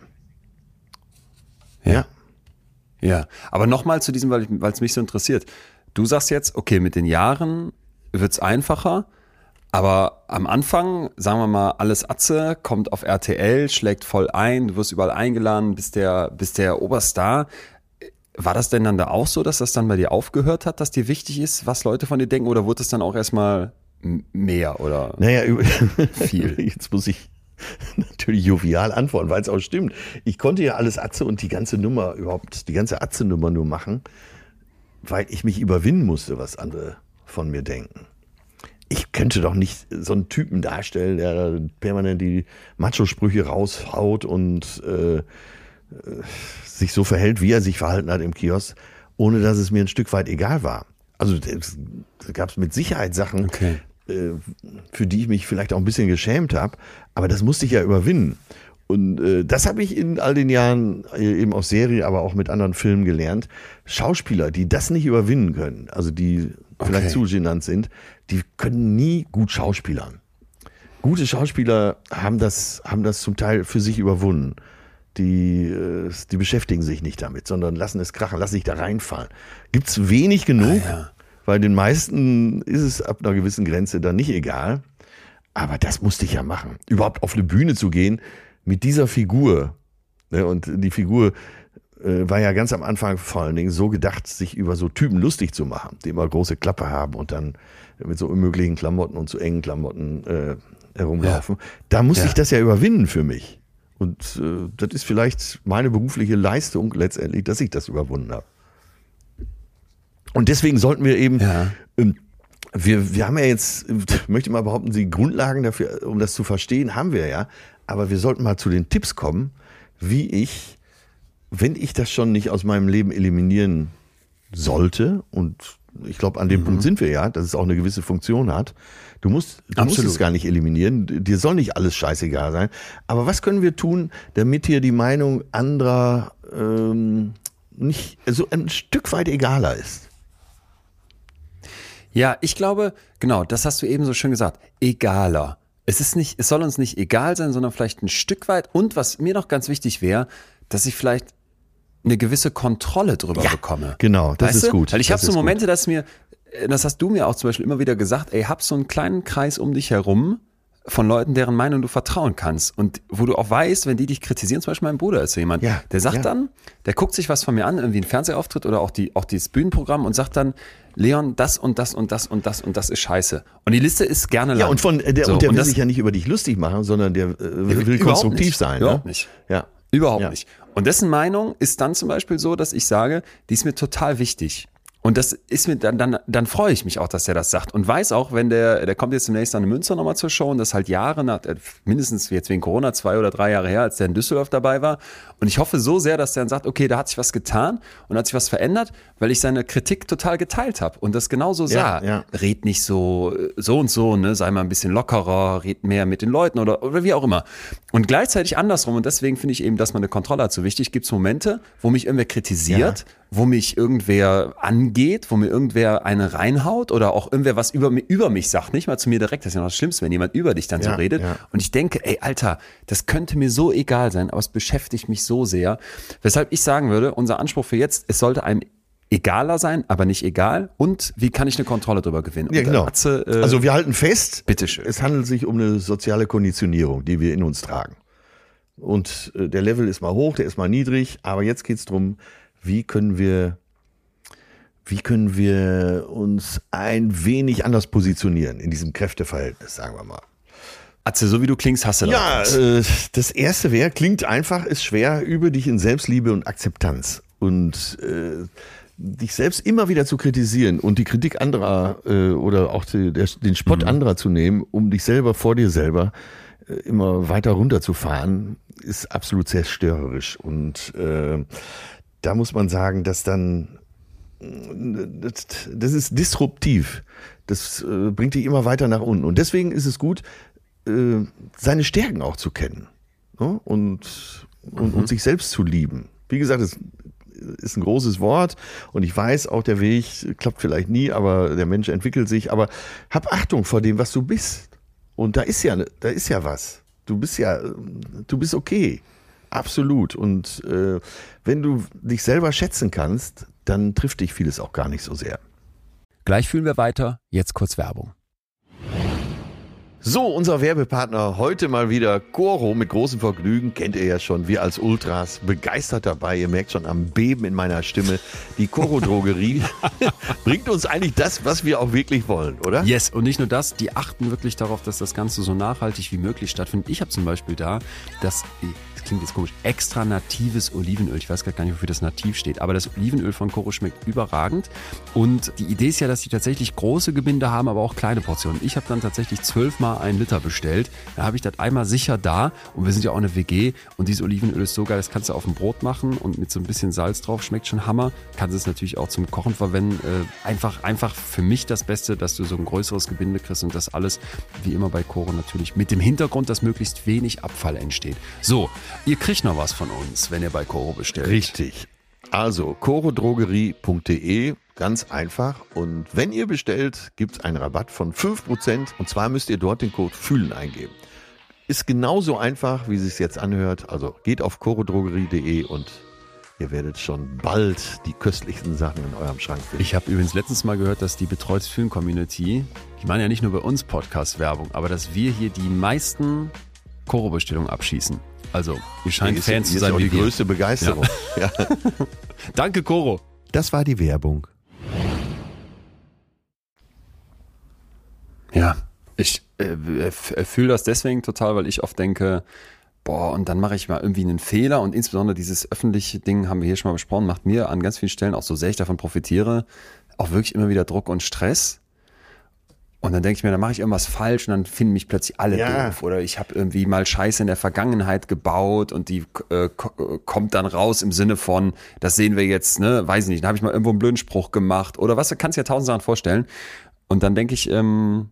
Ja. Ja, aber nochmal zu diesem, weil es mich so interessiert. Du sagst jetzt, okay, mit den Jahren wird's einfacher, aber am Anfang, sagen wir mal, alles Atze, kommt auf RTL, schlägt voll ein, du wirst überall eingeladen, bist der Oberstar. War das denn dann da auch so, dass das dann bei dir aufgehört hat, dass dir wichtig ist, was Leute von dir denken, oder wurde es dann auch erstmal mehr oder viel? Jetzt muss ich natürlich jovial antworten, weil es auch stimmt. Ich konnte ja alles Atze und die ganze Atze-Nummer nur machen, weil ich mich überwinden musste, was andere von mir denken. Ich könnte doch nicht so einen Typen darstellen, der permanent die Macho-Sprüche raushaut und sich so verhält, wie er sich verhalten hat im Kiosk, ohne dass es mir ein Stück weit egal war. Also da gab es mit Sicherheit Sachen, für die ich mich vielleicht auch ein bisschen geschämt habe, aber das musste ich ja überwinden. Und das habe ich in all den Jahren eben aus Serie, aber auch mit anderen Filmen gelernt. Schauspieler, die das nicht überwinden können, also die vielleicht zu genannt sind, die können nie gut schauspielern. Gute Schauspieler haben das zum Teil für sich überwunden. Die beschäftigen sich nicht damit, sondern lassen es krachen, lassen sich da reinfallen. Gibt's wenig genug, weil den meisten ist es ab einer gewissen Grenze dann nicht egal. Aber das musste ich ja machen. Überhaupt auf eine Bühne zu gehen mit dieser Figur. Ne, und die Figur war ja ganz am Anfang vor allen Dingen so gedacht, sich über so Typen lustig zu machen, die immer große Klappe haben und dann mit so unmöglichen Klamotten und zu engen Klamotten herumlaufen. Ja. Da musste ich das ja überwinden für mich. Und das ist vielleicht meine berufliche Leistung letztendlich, dass ich das überwunden habe. Und deswegen sollten wir eben, wir haben ja jetzt, möchte mal behaupten, die Grundlagen dafür, um das zu verstehen, haben wir ja. Aber wir sollten mal zu den Tipps kommen, wie ich, wenn ich das schon nicht aus meinem Leben eliminieren sollte, und ich glaube, an dem Punkt sind wir ja, dass es auch eine gewisse Funktion hat. Du musst es gar nicht eliminieren. Dir soll nicht alles scheißegal sein. Aber was können wir tun, damit dir die Meinung anderer nicht so ein Stück weit egaler ist? Ja, ich glaube, genau, das hast du eben so schön gesagt. Egaler. Es soll uns nicht egal sein, sondern vielleicht ein Stück weit. Und was mir noch ganz wichtig wäre, dass ich vielleicht eine gewisse Kontrolle drüber bekomme. Genau, das ist gut. Weil ich habe so Momente, das hast du mir auch zum Beispiel immer wieder gesagt, ey, hab so einen kleinen Kreis um dich herum von Leuten, deren Meinung du vertrauen kannst. Und wo du auch weißt, wenn die dich kritisieren, zum Beispiel mein Bruder ist so jemand, der sagt dann, der guckt sich was von mir an, irgendwie einen Fernsehauftritt oder auch dieses Bühnenprogramm und sagt dann, Leon, das und das und das und das und das ist scheiße. Und die Liste ist gerne lang. Ja, und der will sich ja nicht über dich lustig machen, sondern der will konstruktiv sein. Überhaupt nicht. Ja. Überhaupt nicht. Und dessen Meinung ist dann zum Beispiel so, dass ich sage, die ist mir total wichtig. Und das ist mir dann freue ich mich auch, dass der das sagt. Und weiß auch, wenn der kommt jetzt demnächst an Münster nochmal zur Show und das halt Jahre nach, mindestens jetzt wegen Corona 2 oder 3 Jahre her, als der in Düsseldorf dabei war. Und ich hoffe so sehr, dass der dann sagt, okay, da hat sich was getan und hat sich was verändert, weil ich seine Kritik total geteilt habe und das genauso sah. Ja. Red nicht so und so, ne, sei mal ein bisschen lockerer, red mehr mit den Leuten oder wie auch immer. Und gleichzeitig andersrum, und deswegen finde ich eben, dass man eine Kontrolle hat so wichtig, gibt es Momente, wo mich irgendwer kritisiert, wo mich irgendwer angeht, wo mir irgendwer eine reinhaut oder auch irgendwer was über mich sagt, nicht mal zu mir direkt, das ist ja noch das Schlimmste, wenn jemand über dich dann so redet. Ja. Und ich denke, ey, Alter, das könnte mir so egal sein, aber es beschäftigt mich so sehr. Weshalb ich sagen würde, unser Anspruch für jetzt, es sollte einem egaler sein, aber nicht egal. Und wie kann ich eine Kontrolle darüber gewinnen? Ja, genau. Also wir halten fest, bitteschön. Es handelt sich um eine soziale Konditionierung, die wir in uns tragen. Und der Level ist mal hoch, der ist mal niedrig, aber jetzt geht's drum, wie können wir uns ein wenig anders positionieren in diesem Kräfteverhältnis, sagen wir mal. Atze, so wie du klingst, hast du das. Ja, das erste klingt einfach, ist schwer, übe dich in Selbstliebe und Akzeptanz. Und dich selbst immer wieder zu kritisieren und die Kritik anderer oder auch den Spott anderer zu nehmen, um dich selber vor dir selber immer weiter runterzufahren, ist absolut zerstörerisch. Und da muss man sagen, dass dann das ist disruptiv. Das bringt dich immer weiter nach unten. Und deswegen ist es gut, seine Stärken auch zu kennen, ne? und sich selbst zu lieben. Wie gesagt, es ist ein großes Wort und ich weiß, auch der Weg klappt vielleicht nie, aber der Mensch entwickelt sich. Aber hab Achtung vor dem, was du bist. Und da ist ja was. Du bist okay. Absolut. Und wenn du dich selber schätzen kannst, dann trifft dich vieles auch gar nicht so sehr. Gleich fühlen wir weiter. Jetzt kurz Werbung. So, unser Werbepartner heute mal wieder Coro mit großem Vergnügen. Kennt ihr ja schon, wir als Ultras begeistert dabei. Ihr merkt schon am Beben in meiner Stimme. Die Coro Drogerie bringt uns eigentlich das, was wir auch wirklich wollen, oder? Yes, und nicht nur das, die achten wirklich darauf, dass das Ganze so nachhaltig wie möglich stattfindet. Ich habe zum Beispiel das klingt jetzt komisch, extra natives Olivenöl. Ich weiß gar nicht, wofür das nativ steht, aber das Olivenöl von Coro schmeckt überragend. Und die Idee ist ja, dass die tatsächlich große Gebinde haben, aber auch kleine Portionen. Ich habe dann tatsächlich 12 Mal 1 Liter bestellt. Da habe ich das einmal sicher da und wir sind ja auch eine WG und dieses Olivenöl ist so geil, das kannst du auf dem Brot machen und mit so ein bisschen Salz drauf, schmeckt schon Hammer. Kannst es natürlich auch zum Kochen verwenden. Einfach für mich das Beste, dass du so ein größeres Gebinde kriegst und das alles, wie immer bei Coro natürlich, mit dem Hintergrund, dass möglichst wenig Abfall entsteht. So, ihr kriegt noch was von uns, wenn ihr bei Coro bestellt. Richtig. Also corodrogerie.de, ganz einfach. Und wenn ihr bestellt, gibt es einen Rabatt von 5%. Und zwar müsst ihr dort den Code FÜHLEN eingeben. Ist genauso einfach, wie es sich jetzt anhört. Also geht auf corodrogerie.de und ihr werdet schon bald die köstlichsten Sachen in eurem Schrank finden. Ich habe übrigens letztens mal gehört, dass die Betreutes Fühlen Community, die machen ja nicht nur bei uns Podcast-Werbung, aber dass wir hier die meisten Coro-Bestellungen abschießen. Also, ihr scheint Fans zu sein. Das ist die größte Begeisterung. Ja. Ja. Danke, Coro. Das war die Werbung. Ja, ich fühle das deswegen total, weil ich oft denke, und dann mache ich mal irgendwie einen Fehler und insbesondere dieses öffentliche Ding, haben wir hier schon mal besprochen, macht mir an ganz vielen Stellen, auch so sehr ich davon profitiere, auch wirklich immer wieder Druck und Stress. Und dann denke ich mir, dann mache ich irgendwas falsch und dann finden mich plötzlich alle doof. Oder ich habe irgendwie mal Scheiße in der Vergangenheit gebaut und die kommt dann raus im Sinne von, das sehen wir jetzt, ne, weiß ich nicht, dann habe ich mal irgendwo einen blöden Spruch gemacht oder was, du kannst dir 1000 Sachen vorstellen. Und dann denke ich, wenn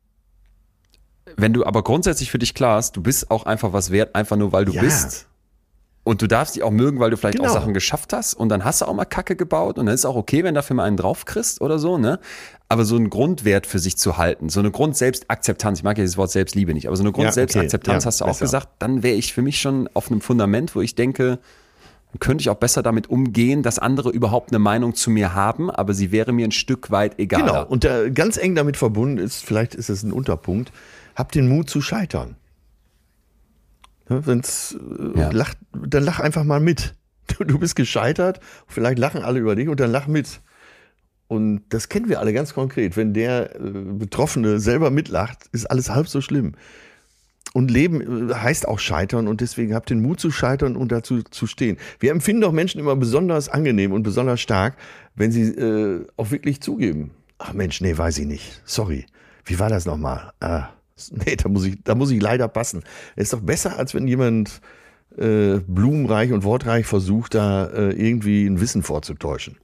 du aber grundsätzlich für dich klar hast, du bist auch einfach was wert, einfach nur weil du bist. Und du darfst dich auch mögen, weil du vielleicht auch Sachen geschafft hast und dann hast du auch mal Kacke gebaut und dann ist es auch okay, wenn du dafür mal einen drauf kriegst oder so, ne? Aber so einen Grundwert für sich zu halten, so eine Grundselbstakzeptanz, ich mag ja dieses Wort Selbstliebe nicht, aber so eine Grundselbstakzeptanz hast du auch gesagt, dann wäre ich für mich schon auf einem Fundament, wo ich denke, dann könnte ich auch besser damit umgehen, dass andere überhaupt eine Meinung zu mir haben, aber sie wäre mir ein Stück weit egal. Genau, und ganz eng damit verbunden ist, vielleicht ist es ein Unterpunkt, hab den Mut zu scheitern. Wenn's lacht, dann lach einfach mal mit. Du bist gescheitert, vielleicht lachen alle über dich und dann lach mit. Und das kennen wir alle ganz konkret. Wenn der Betroffene selber mitlacht, ist alles halb so schlimm. Und Leben heißt auch scheitern und deswegen habt den Mut zu scheitern und dazu zu stehen. Wir empfinden doch Menschen immer besonders angenehm und besonders stark, wenn sie auch wirklich zugeben. Ach Mensch, nee, weiß ich nicht. Sorry. Wie war das nochmal? Nee, da muss ich leider passen. Es ist doch besser, als wenn jemand blumenreich und wortreich versucht, da irgendwie ein Wissen vorzutäuschen.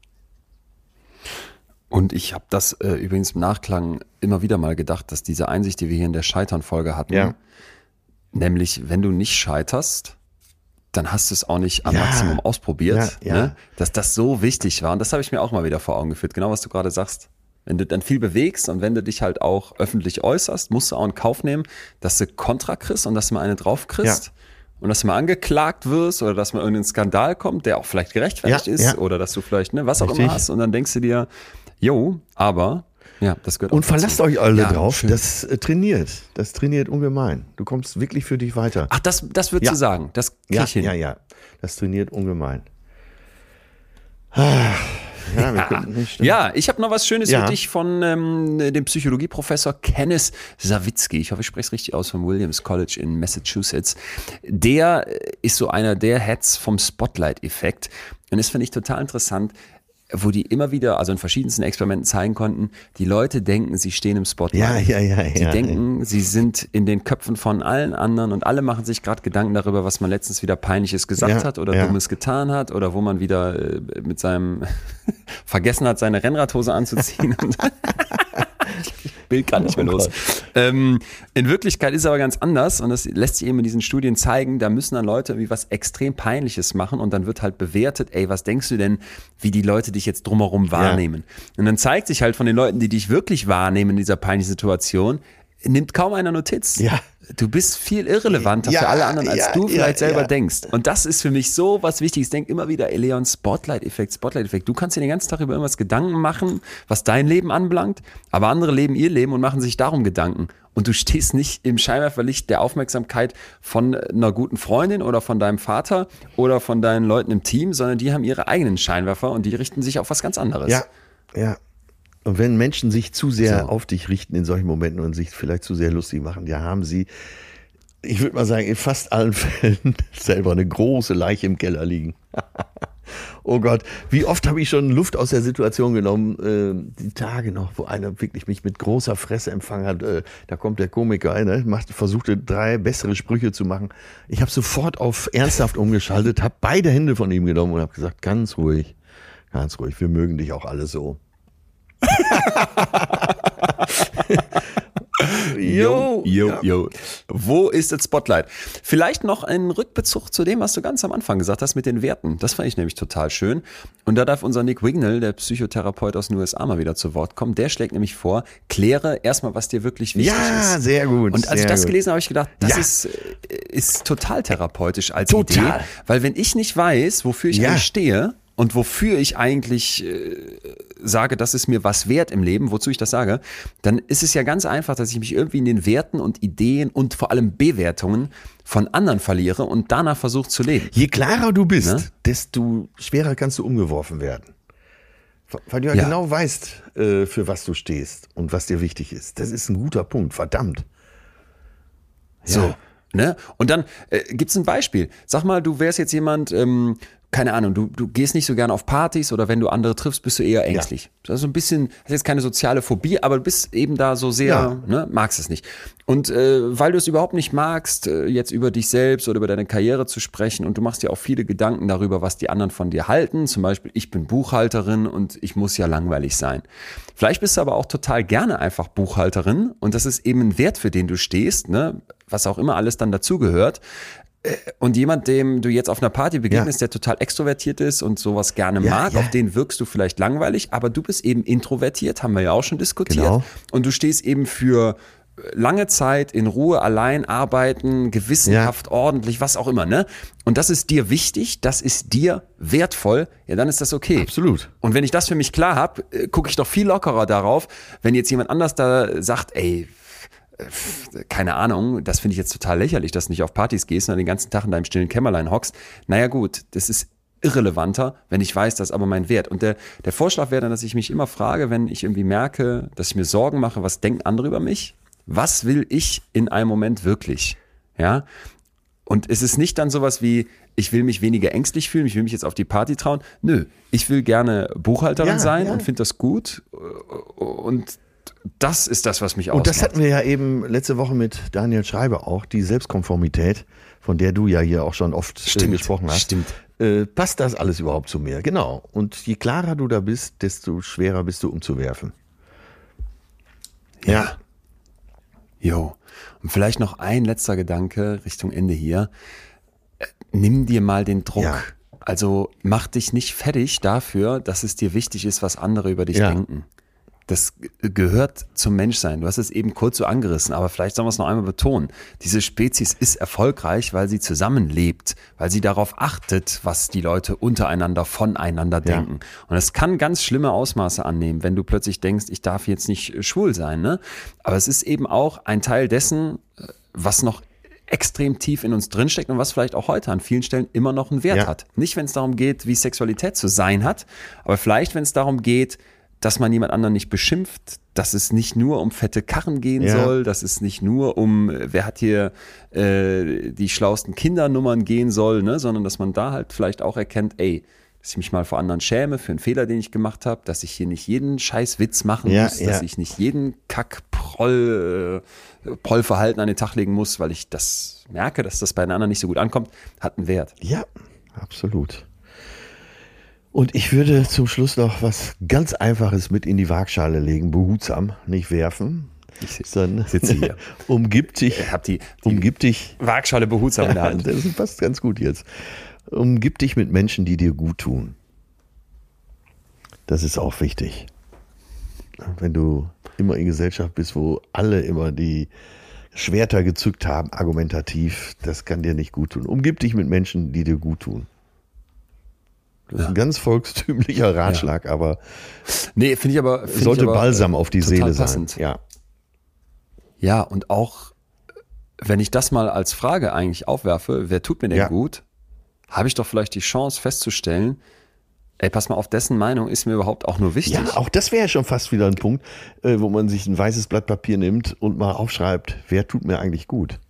Und ich habe das übrigens im Nachklang immer wieder mal gedacht, dass diese Einsicht, die wir hier in der Scheitern-Folge hatten, nämlich, wenn du nicht scheiterst, dann hast du es auch nicht am Maximum ausprobiert, ne? Dass das so wichtig war. Und das habe ich mir auch mal wieder vor Augen geführt, genau was du gerade sagst. Wenn du dann viel bewegst und wenn du dich halt auch öffentlich äußerst, musst du auch in Kauf nehmen, dass du Kontra kriegst und dass du mal eine drauf kriegst und dass du mal angeklagt wirst oder dass mal irgendein Skandal kommt, der auch vielleicht gerechtfertigt ist oder dass du vielleicht was auch immer hast und dann denkst du dir, aber das gehört auch und dazu. Verlasst euch alle drauf, das trainiert ungemein. Du kommst wirklich für dich weiter. Ach, das würdest du sagen, das krieg ich hin. Ja, das trainiert ungemein. Ja, wir könnten nicht. Ja, ich habe noch was Schönes für dich von dem Psychologieprofessor Kenneth Sawicki. Ich hoffe, ich spreche es richtig aus, vom Williams College in Massachusetts. Der ist so einer der Heads vom Spotlight-Effekt. Und das finde ich total interessant, wo die immer wieder, also in verschiedensten Experimenten zeigen konnten, die Leute denken, sie stehen im Spotlight. Die denken, sie sind in den Köpfen von allen anderen und alle machen sich gerade Gedanken darüber, was man letztens wieder Peinliches gesagt hat oder Dummes getan hat oder wo man wieder mit seinem vergessen hat, seine Rennradhose anzuziehen. Bild gar nicht mehr los. In Wirklichkeit ist es aber ganz anders und das lässt sich eben in diesen Studien zeigen, da müssen dann Leute wie was extrem Peinliches machen und dann wird halt bewertet, ey, was denkst du denn, wie die Leute dich jetzt drumherum wahrnehmen? Und dann zeigt sich halt von den Leuten, die dich wirklich wahrnehmen in dieser peinlichen Situation, nimmt kaum einer Notiz. Ja. Du bist viel irrelevanter für alle anderen, als du vielleicht selber denkst. Und das ist für mich so was Wichtiges. Denk immer wieder, Leon, Spotlight-Effekt. Du kannst dir den ganzen Tag über irgendwas Gedanken machen, was dein Leben anbelangt, aber andere leben ihr Leben und machen sich darum Gedanken. Und du stehst nicht im Scheinwerferlicht der Aufmerksamkeit von einer guten Freundin oder von deinem Vater oder von deinen Leuten im Team, sondern die haben ihre eigenen Scheinwerfer und die richten sich auf was ganz anderes. Ja. Und wenn Menschen sich zu sehr auf dich richten in solchen Momenten und sich vielleicht zu sehr lustig machen, haben sie, ich würde mal sagen, in fast allen Fällen selber eine große Leiche im Keller liegen. Oh Gott, wie oft habe ich schon Luft aus der Situation genommen, die Tage noch, wo einer wirklich mich mit großer Fresse empfangen hat. Da kommt der Komiker, versuchte 3 bessere Sprüche zu machen. Ich habe sofort auf ernsthaft umgeschaltet, habe beide Hände von ihm genommen und habe gesagt, ganz ruhig, wir mögen dich auch alle so. Yo. Wo ist das Spotlight? Vielleicht noch ein Rückbezug zu dem, was du ganz am Anfang gesagt hast mit den Werten. Das fand ich nämlich total schön. Und da darf unser Nick Wignall, der Psychotherapeut aus den USA, mal wieder zu Wort kommen. Der schlägt nämlich vor, kläre erstmal, was dir wirklich wichtig ist. Ja, sehr gut. Und als ich das gelesen habe, habe ich gedacht, das ist total therapeutisch als Idee. Weil wenn ich nicht weiß, wofür ich eigentlich stehe, und wofür ich eigentlich sage, das ist mir was wert im Leben, wozu ich das sage, dann ist es ja ganz einfach, dass ich mich irgendwie in den Werten und Ideen und vor allem Bewertungen von anderen verliere und danach versuche zu leben. Je klarer du bist, desto schwerer kannst du umgeworfen werden. Weil du genau weißt, für was du stehst und was dir wichtig ist. Das ist ein guter Punkt, verdammt. So, ne? Und dann gibt's ein Beispiel. Sag mal, du wärst jetzt jemand, keine Ahnung, du gehst nicht so gerne auf Partys oder wenn du andere triffst, bist du eher ängstlich. Ja. Das ist so ein bisschen, hast jetzt keine soziale Phobie, aber du bist eben da so sehr, magst es nicht. Und weil du es überhaupt nicht magst, jetzt über dich selbst oder über deine Karriere zu sprechen und du machst dir auch viele Gedanken darüber, was die anderen von dir halten. Zum Beispiel, ich bin Buchhalterin und ich muss ja langweilig sein. Vielleicht bist du aber auch total gerne einfach Buchhalterin und das ist eben ein Wert, für den du stehst, ne? Was auch immer alles dann dazugehört. Und jemand, dem du jetzt auf einer Party begegnest, der total extrovertiert ist und sowas gerne mag, auf den wirkst du vielleicht langweilig, aber du bist eben introvertiert, haben wir ja auch schon diskutiert. Genau. Und du stehst eben für lange Zeit in Ruhe allein arbeiten, gewissenhaft, ordentlich, was auch immer, ne? Und das ist dir wichtig, das ist dir wertvoll, ja, dann ist das okay. Absolut. Und wenn ich das für mich klar habe, gucke ich doch viel lockerer darauf, wenn jetzt jemand anders da sagt, ey, keine Ahnung, das finde ich jetzt total lächerlich, dass du nicht auf Partys gehst und den ganzen Tag in deinem stillen Kämmerlein hockst. Naja gut, das ist irrelevanter, wenn ich weiß, das ist aber mein Wert. Und der Vorschlag wäre dann, dass ich mich immer frage, wenn ich irgendwie merke, dass ich mir Sorgen mache, was denken andere über mich? Was will ich in einem Moment wirklich? Ja? Und es ist nicht dann sowas wie, ich will mich weniger ängstlich fühlen, ich will mich jetzt auf die Party trauen. Nö, ich will gerne Buchhalterin sein und finde das gut und das ist das, was mich ausmacht. Und das hatten wir ja eben letzte Woche mit Daniel Schreiber auch, die Selbstkonformität, von der du ja hier auch schon oft gesprochen hast. Stimmt. Passt das alles überhaupt zu mir? Genau. Und je klarer du da bist, desto schwerer bist du umzuwerfen. Ja. Jo. Und vielleicht noch ein letzter Gedanke Richtung Ende hier. Nimm dir mal den Druck. Ja. Also mach dich nicht fertig dafür, dass es dir wichtig ist, was andere über dich denken. Das gehört zum Menschsein. Du hast es eben kurz so angerissen, aber vielleicht sollen wir es noch einmal betonen. Diese Spezies ist erfolgreich, weil sie zusammenlebt, weil sie darauf achtet, was die Leute untereinander, voneinander denken. Und es kann ganz schlimme Ausmaße annehmen, wenn du plötzlich denkst, ich darf jetzt nicht schwul sein, ne? Aber es ist eben auch ein Teil dessen, was noch extrem tief in uns drinsteckt und was vielleicht auch heute an vielen Stellen immer noch einen Wert hat. Nicht, wenn es darum geht, wie Sexualität zu sein hat, aber vielleicht, wenn es darum geht, dass man jemand anderen nicht beschimpft, dass es nicht nur um fette Karren gehen soll, dass es nicht nur um, wer hat hier die schlauesten Kindernummern gehen soll, ne? Sondern dass man da halt vielleicht auch erkennt, dass ich mich mal vor anderen schäme für einen Fehler, den ich gemacht habe, dass ich hier nicht jeden scheiß Witz machen muss, dass ich nicht jeden Prollverhalten an den Tag legen muss, weil ich das merke, dass das bei den anderen nicht so gut ankommt, hat einen Wert. Ja, absolut. Und ich würde zum Schluss noch was ganz Einfaches mit in die Waagschale legen, behutsam, nicht werfen. Ich sitze hier. Umgib dich. Umgib dich. Waagschale behutsam in der Hand. Das passt ganz gut jetzt. Umgib dich mit Menschen, die dir gut tun. Das ist auch wichtig. Wenn du immer in Gesellschaft bist, wo alle immer die Schwerter gezückt haben, argumentativ, das kann dir nicht gut tun. Umgib dich mit Menschen, die dir gut tun. Das ist ein ganz volkstümlicher Ratschlag, aber nee, sollte Balsam auf die Seele sein. Ja, und auch, wenn ich das mal als Frage eigentlich aufwerfe, wer tut mir denn gut, habe ich doch vielleicht die Chance festzustellen, pass mal auf, dessen Meinung ist mir überhaupt auch nur wichtig. Ja, auch das wäre ja schon fast wieder ein Punkt, wo man sich ein weißes Blatt Papier nimmt und mal aufschreibt, wer tut mir eigentlich gut.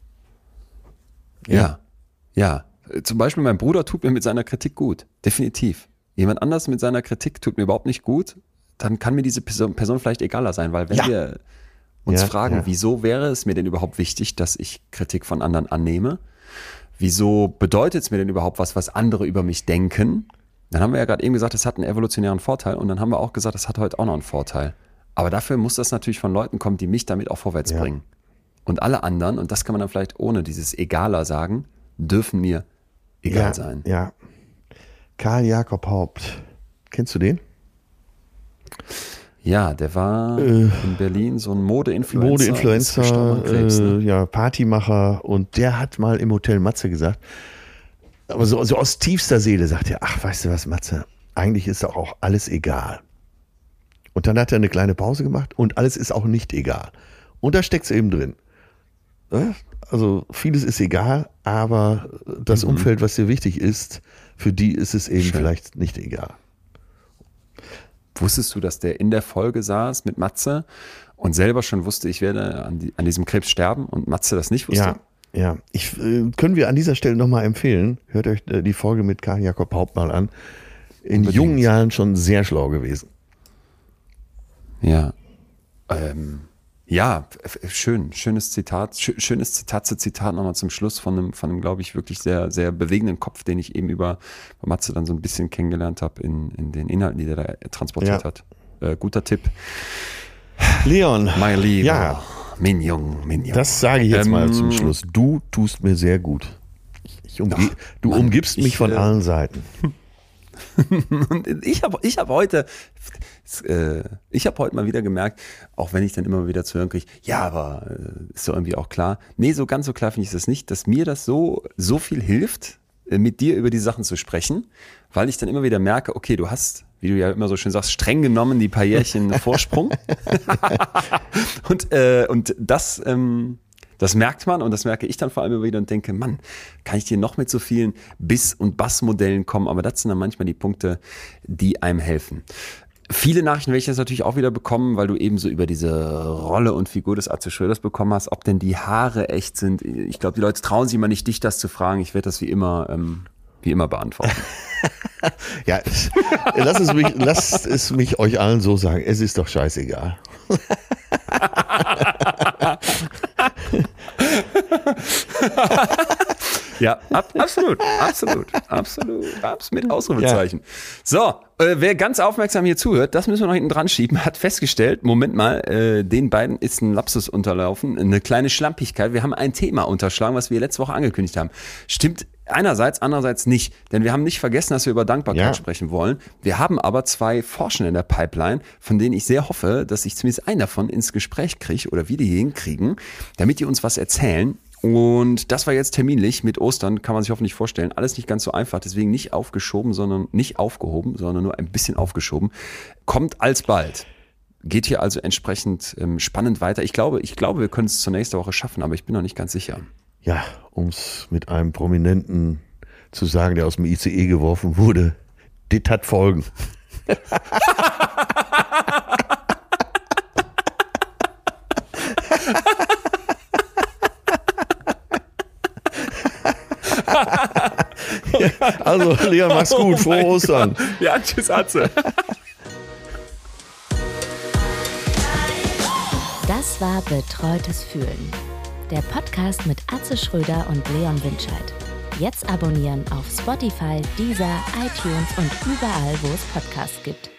Ja. Zum Beispiel mein Bruder tut mir mit seiner Kritik gut. Definitiv. Jemand anders mit seiner Kritik tut mir überhaupt nicht gut, dann kann mir diese Person vielleicht egaler sein, weil wenn wir uns fragen, wieso wäre es mir denn überhaupt wichtig, dass ich Kritik von anderen annehme? Wieso bedeutet es mir denn überhaupt was andere über mich denken? Dann haben wir ja gerade eben gesagt, es hat einen evolutionären Vorteil und dann haben wir auch gesagt, es hat heute auch noch einen Vorteil. Aber dafür muss das natürlich von Leuten kommen, die mich damit auch vorwärts bringen. Und alle anderen, und das kann man dann vielleicht ohne dieses Egaler sagen, dürfen mir egal sein. Ja. Karl Jakob Haupt. Kennst du den? Ja, der war in Berlin so ein Mode-Influencer. Krebs, ne? Partymacher. Und der hat mal im Hotel Matze gesagt, aber so aus tiefster Seele sagt er, ach, weißt du was, Matze, eigentlich ist doch auch alles egal. Und dann hat er eine kleine Pause gemacht und alles ist auch nicht egal. Und da steckt es eben drin. Also vieles ist egal, aber das Umfeld, was dir wichtig ist, für die ist es eben vielleicht nicht egal. Wusstest du, dass der in der Folge saß mit Matze und selber schon wusste, ich werde an diesem Krebs sterben und Matze das nicht wusste? Ja. Können wir an dieser Stelle nochmal empfehlen, hört euch die Folge mit Karl Jakob Haupt mal an. In jungen Jahren schon sehr schlau gewesen. Ja. Schönes Zitat zu Zitat nochmal zum Schluss von einem, glaube ich, wirklich sehr, sehr bewegenden Kopf, den ich eben über Matze dann so ein bisschen kennengelernt habe in den Inhalten, die der da transportiert hat. Guter Tipp. Leon. Mein Lieber. Mignon. Das sage ich jetzt mal zum Schluss. Du tust mir sehr gut. Du umgibst mich von allen Seiten. Und ich habe heute mal wieder gemerkt, auch wenn ich dann immer wieder zu hören kriege, ja, aber ist doch irgendwie auch klar. Nee, so ganz so klar finde ich das nicht, dass mir das so viel hilft, mit dir über die Sachen zu sprechen, weil ich dann immer wieder merke, okay, du hast, wie du ja immer so schön sagst, streng genommen die paar Jährchen Vorsprung. und das merkt man und das merke ich dann vor allem immer wieder und denke, Mann, kann ich dir noch mit so vielen Bis- und Bass-Modellen kommen, aber das sind dann manchmal die Punkte, die einem helfen. Viele Nachrichten werde ich jetzt natürlich auch wieder bekommen, weil du eben so über diese Rolle und Figur des Atze Schröders bekommen hast, ob denn die Haare echt sind. Ich glaube, die Leute trauen sich immer nicht, dich das zu fragen. Ich werde das wie immer beantworten. Ja, lasst es mich euch allen so sagen. Es ist doch scheißegal. Ja, absolut. Mit Ausrufezeichen. Ja. So, wer ganz aufmerksam hier zuhört, das müssen wir noch hinten dran schieben, hat festgestellt, Moment mal, den beiden ist ein Lapsus unterlaufen, eine kleine Schlampigkeit. Wir haben ein Thema unterschlagen, was wir letzte Woche angekündigt haben. Stimmt einerseits, andererseits nicht. Denn wir haben nicht vergessen, dass wir über Dankbarkeit sprechen wollen. Wir haben aber 2 Forschende in der Pipeline, von denen ich sehr hoffe, dass ich zumindest einen davon ins Gespräch kriege oder wir die hinkriegen, damit die uns was erzählen. Und das war jetzt terminlich mit Ostern, kann man sich hoffentlich vorstellen. Alles nicht ganz so einfach, deswegen nicht aufgehoben, sondern nur ein bisschen aufgeschoben. Kommt alsbald. Geht hier also entsprechend spannend weiter. Ich glaube, wir können es zur nächsten Woche schaffen, aber ich bin noch nicht ganz sicher. ja, um es mit einem Prominenten zu sagen, der aus dem ICE geworfen wurde, das hat Folgen. Ja, also, Leon, mach's gut. Frohe Ostern. Ja, tschüss, Atze. Das war Betreutes Fühlen. Der Podcast mit Atze Schröder und Leon Winscheid. Jetzt abonnieren auf Spotify, Deezer, iTunes und überall, wo es Podcasts gibt.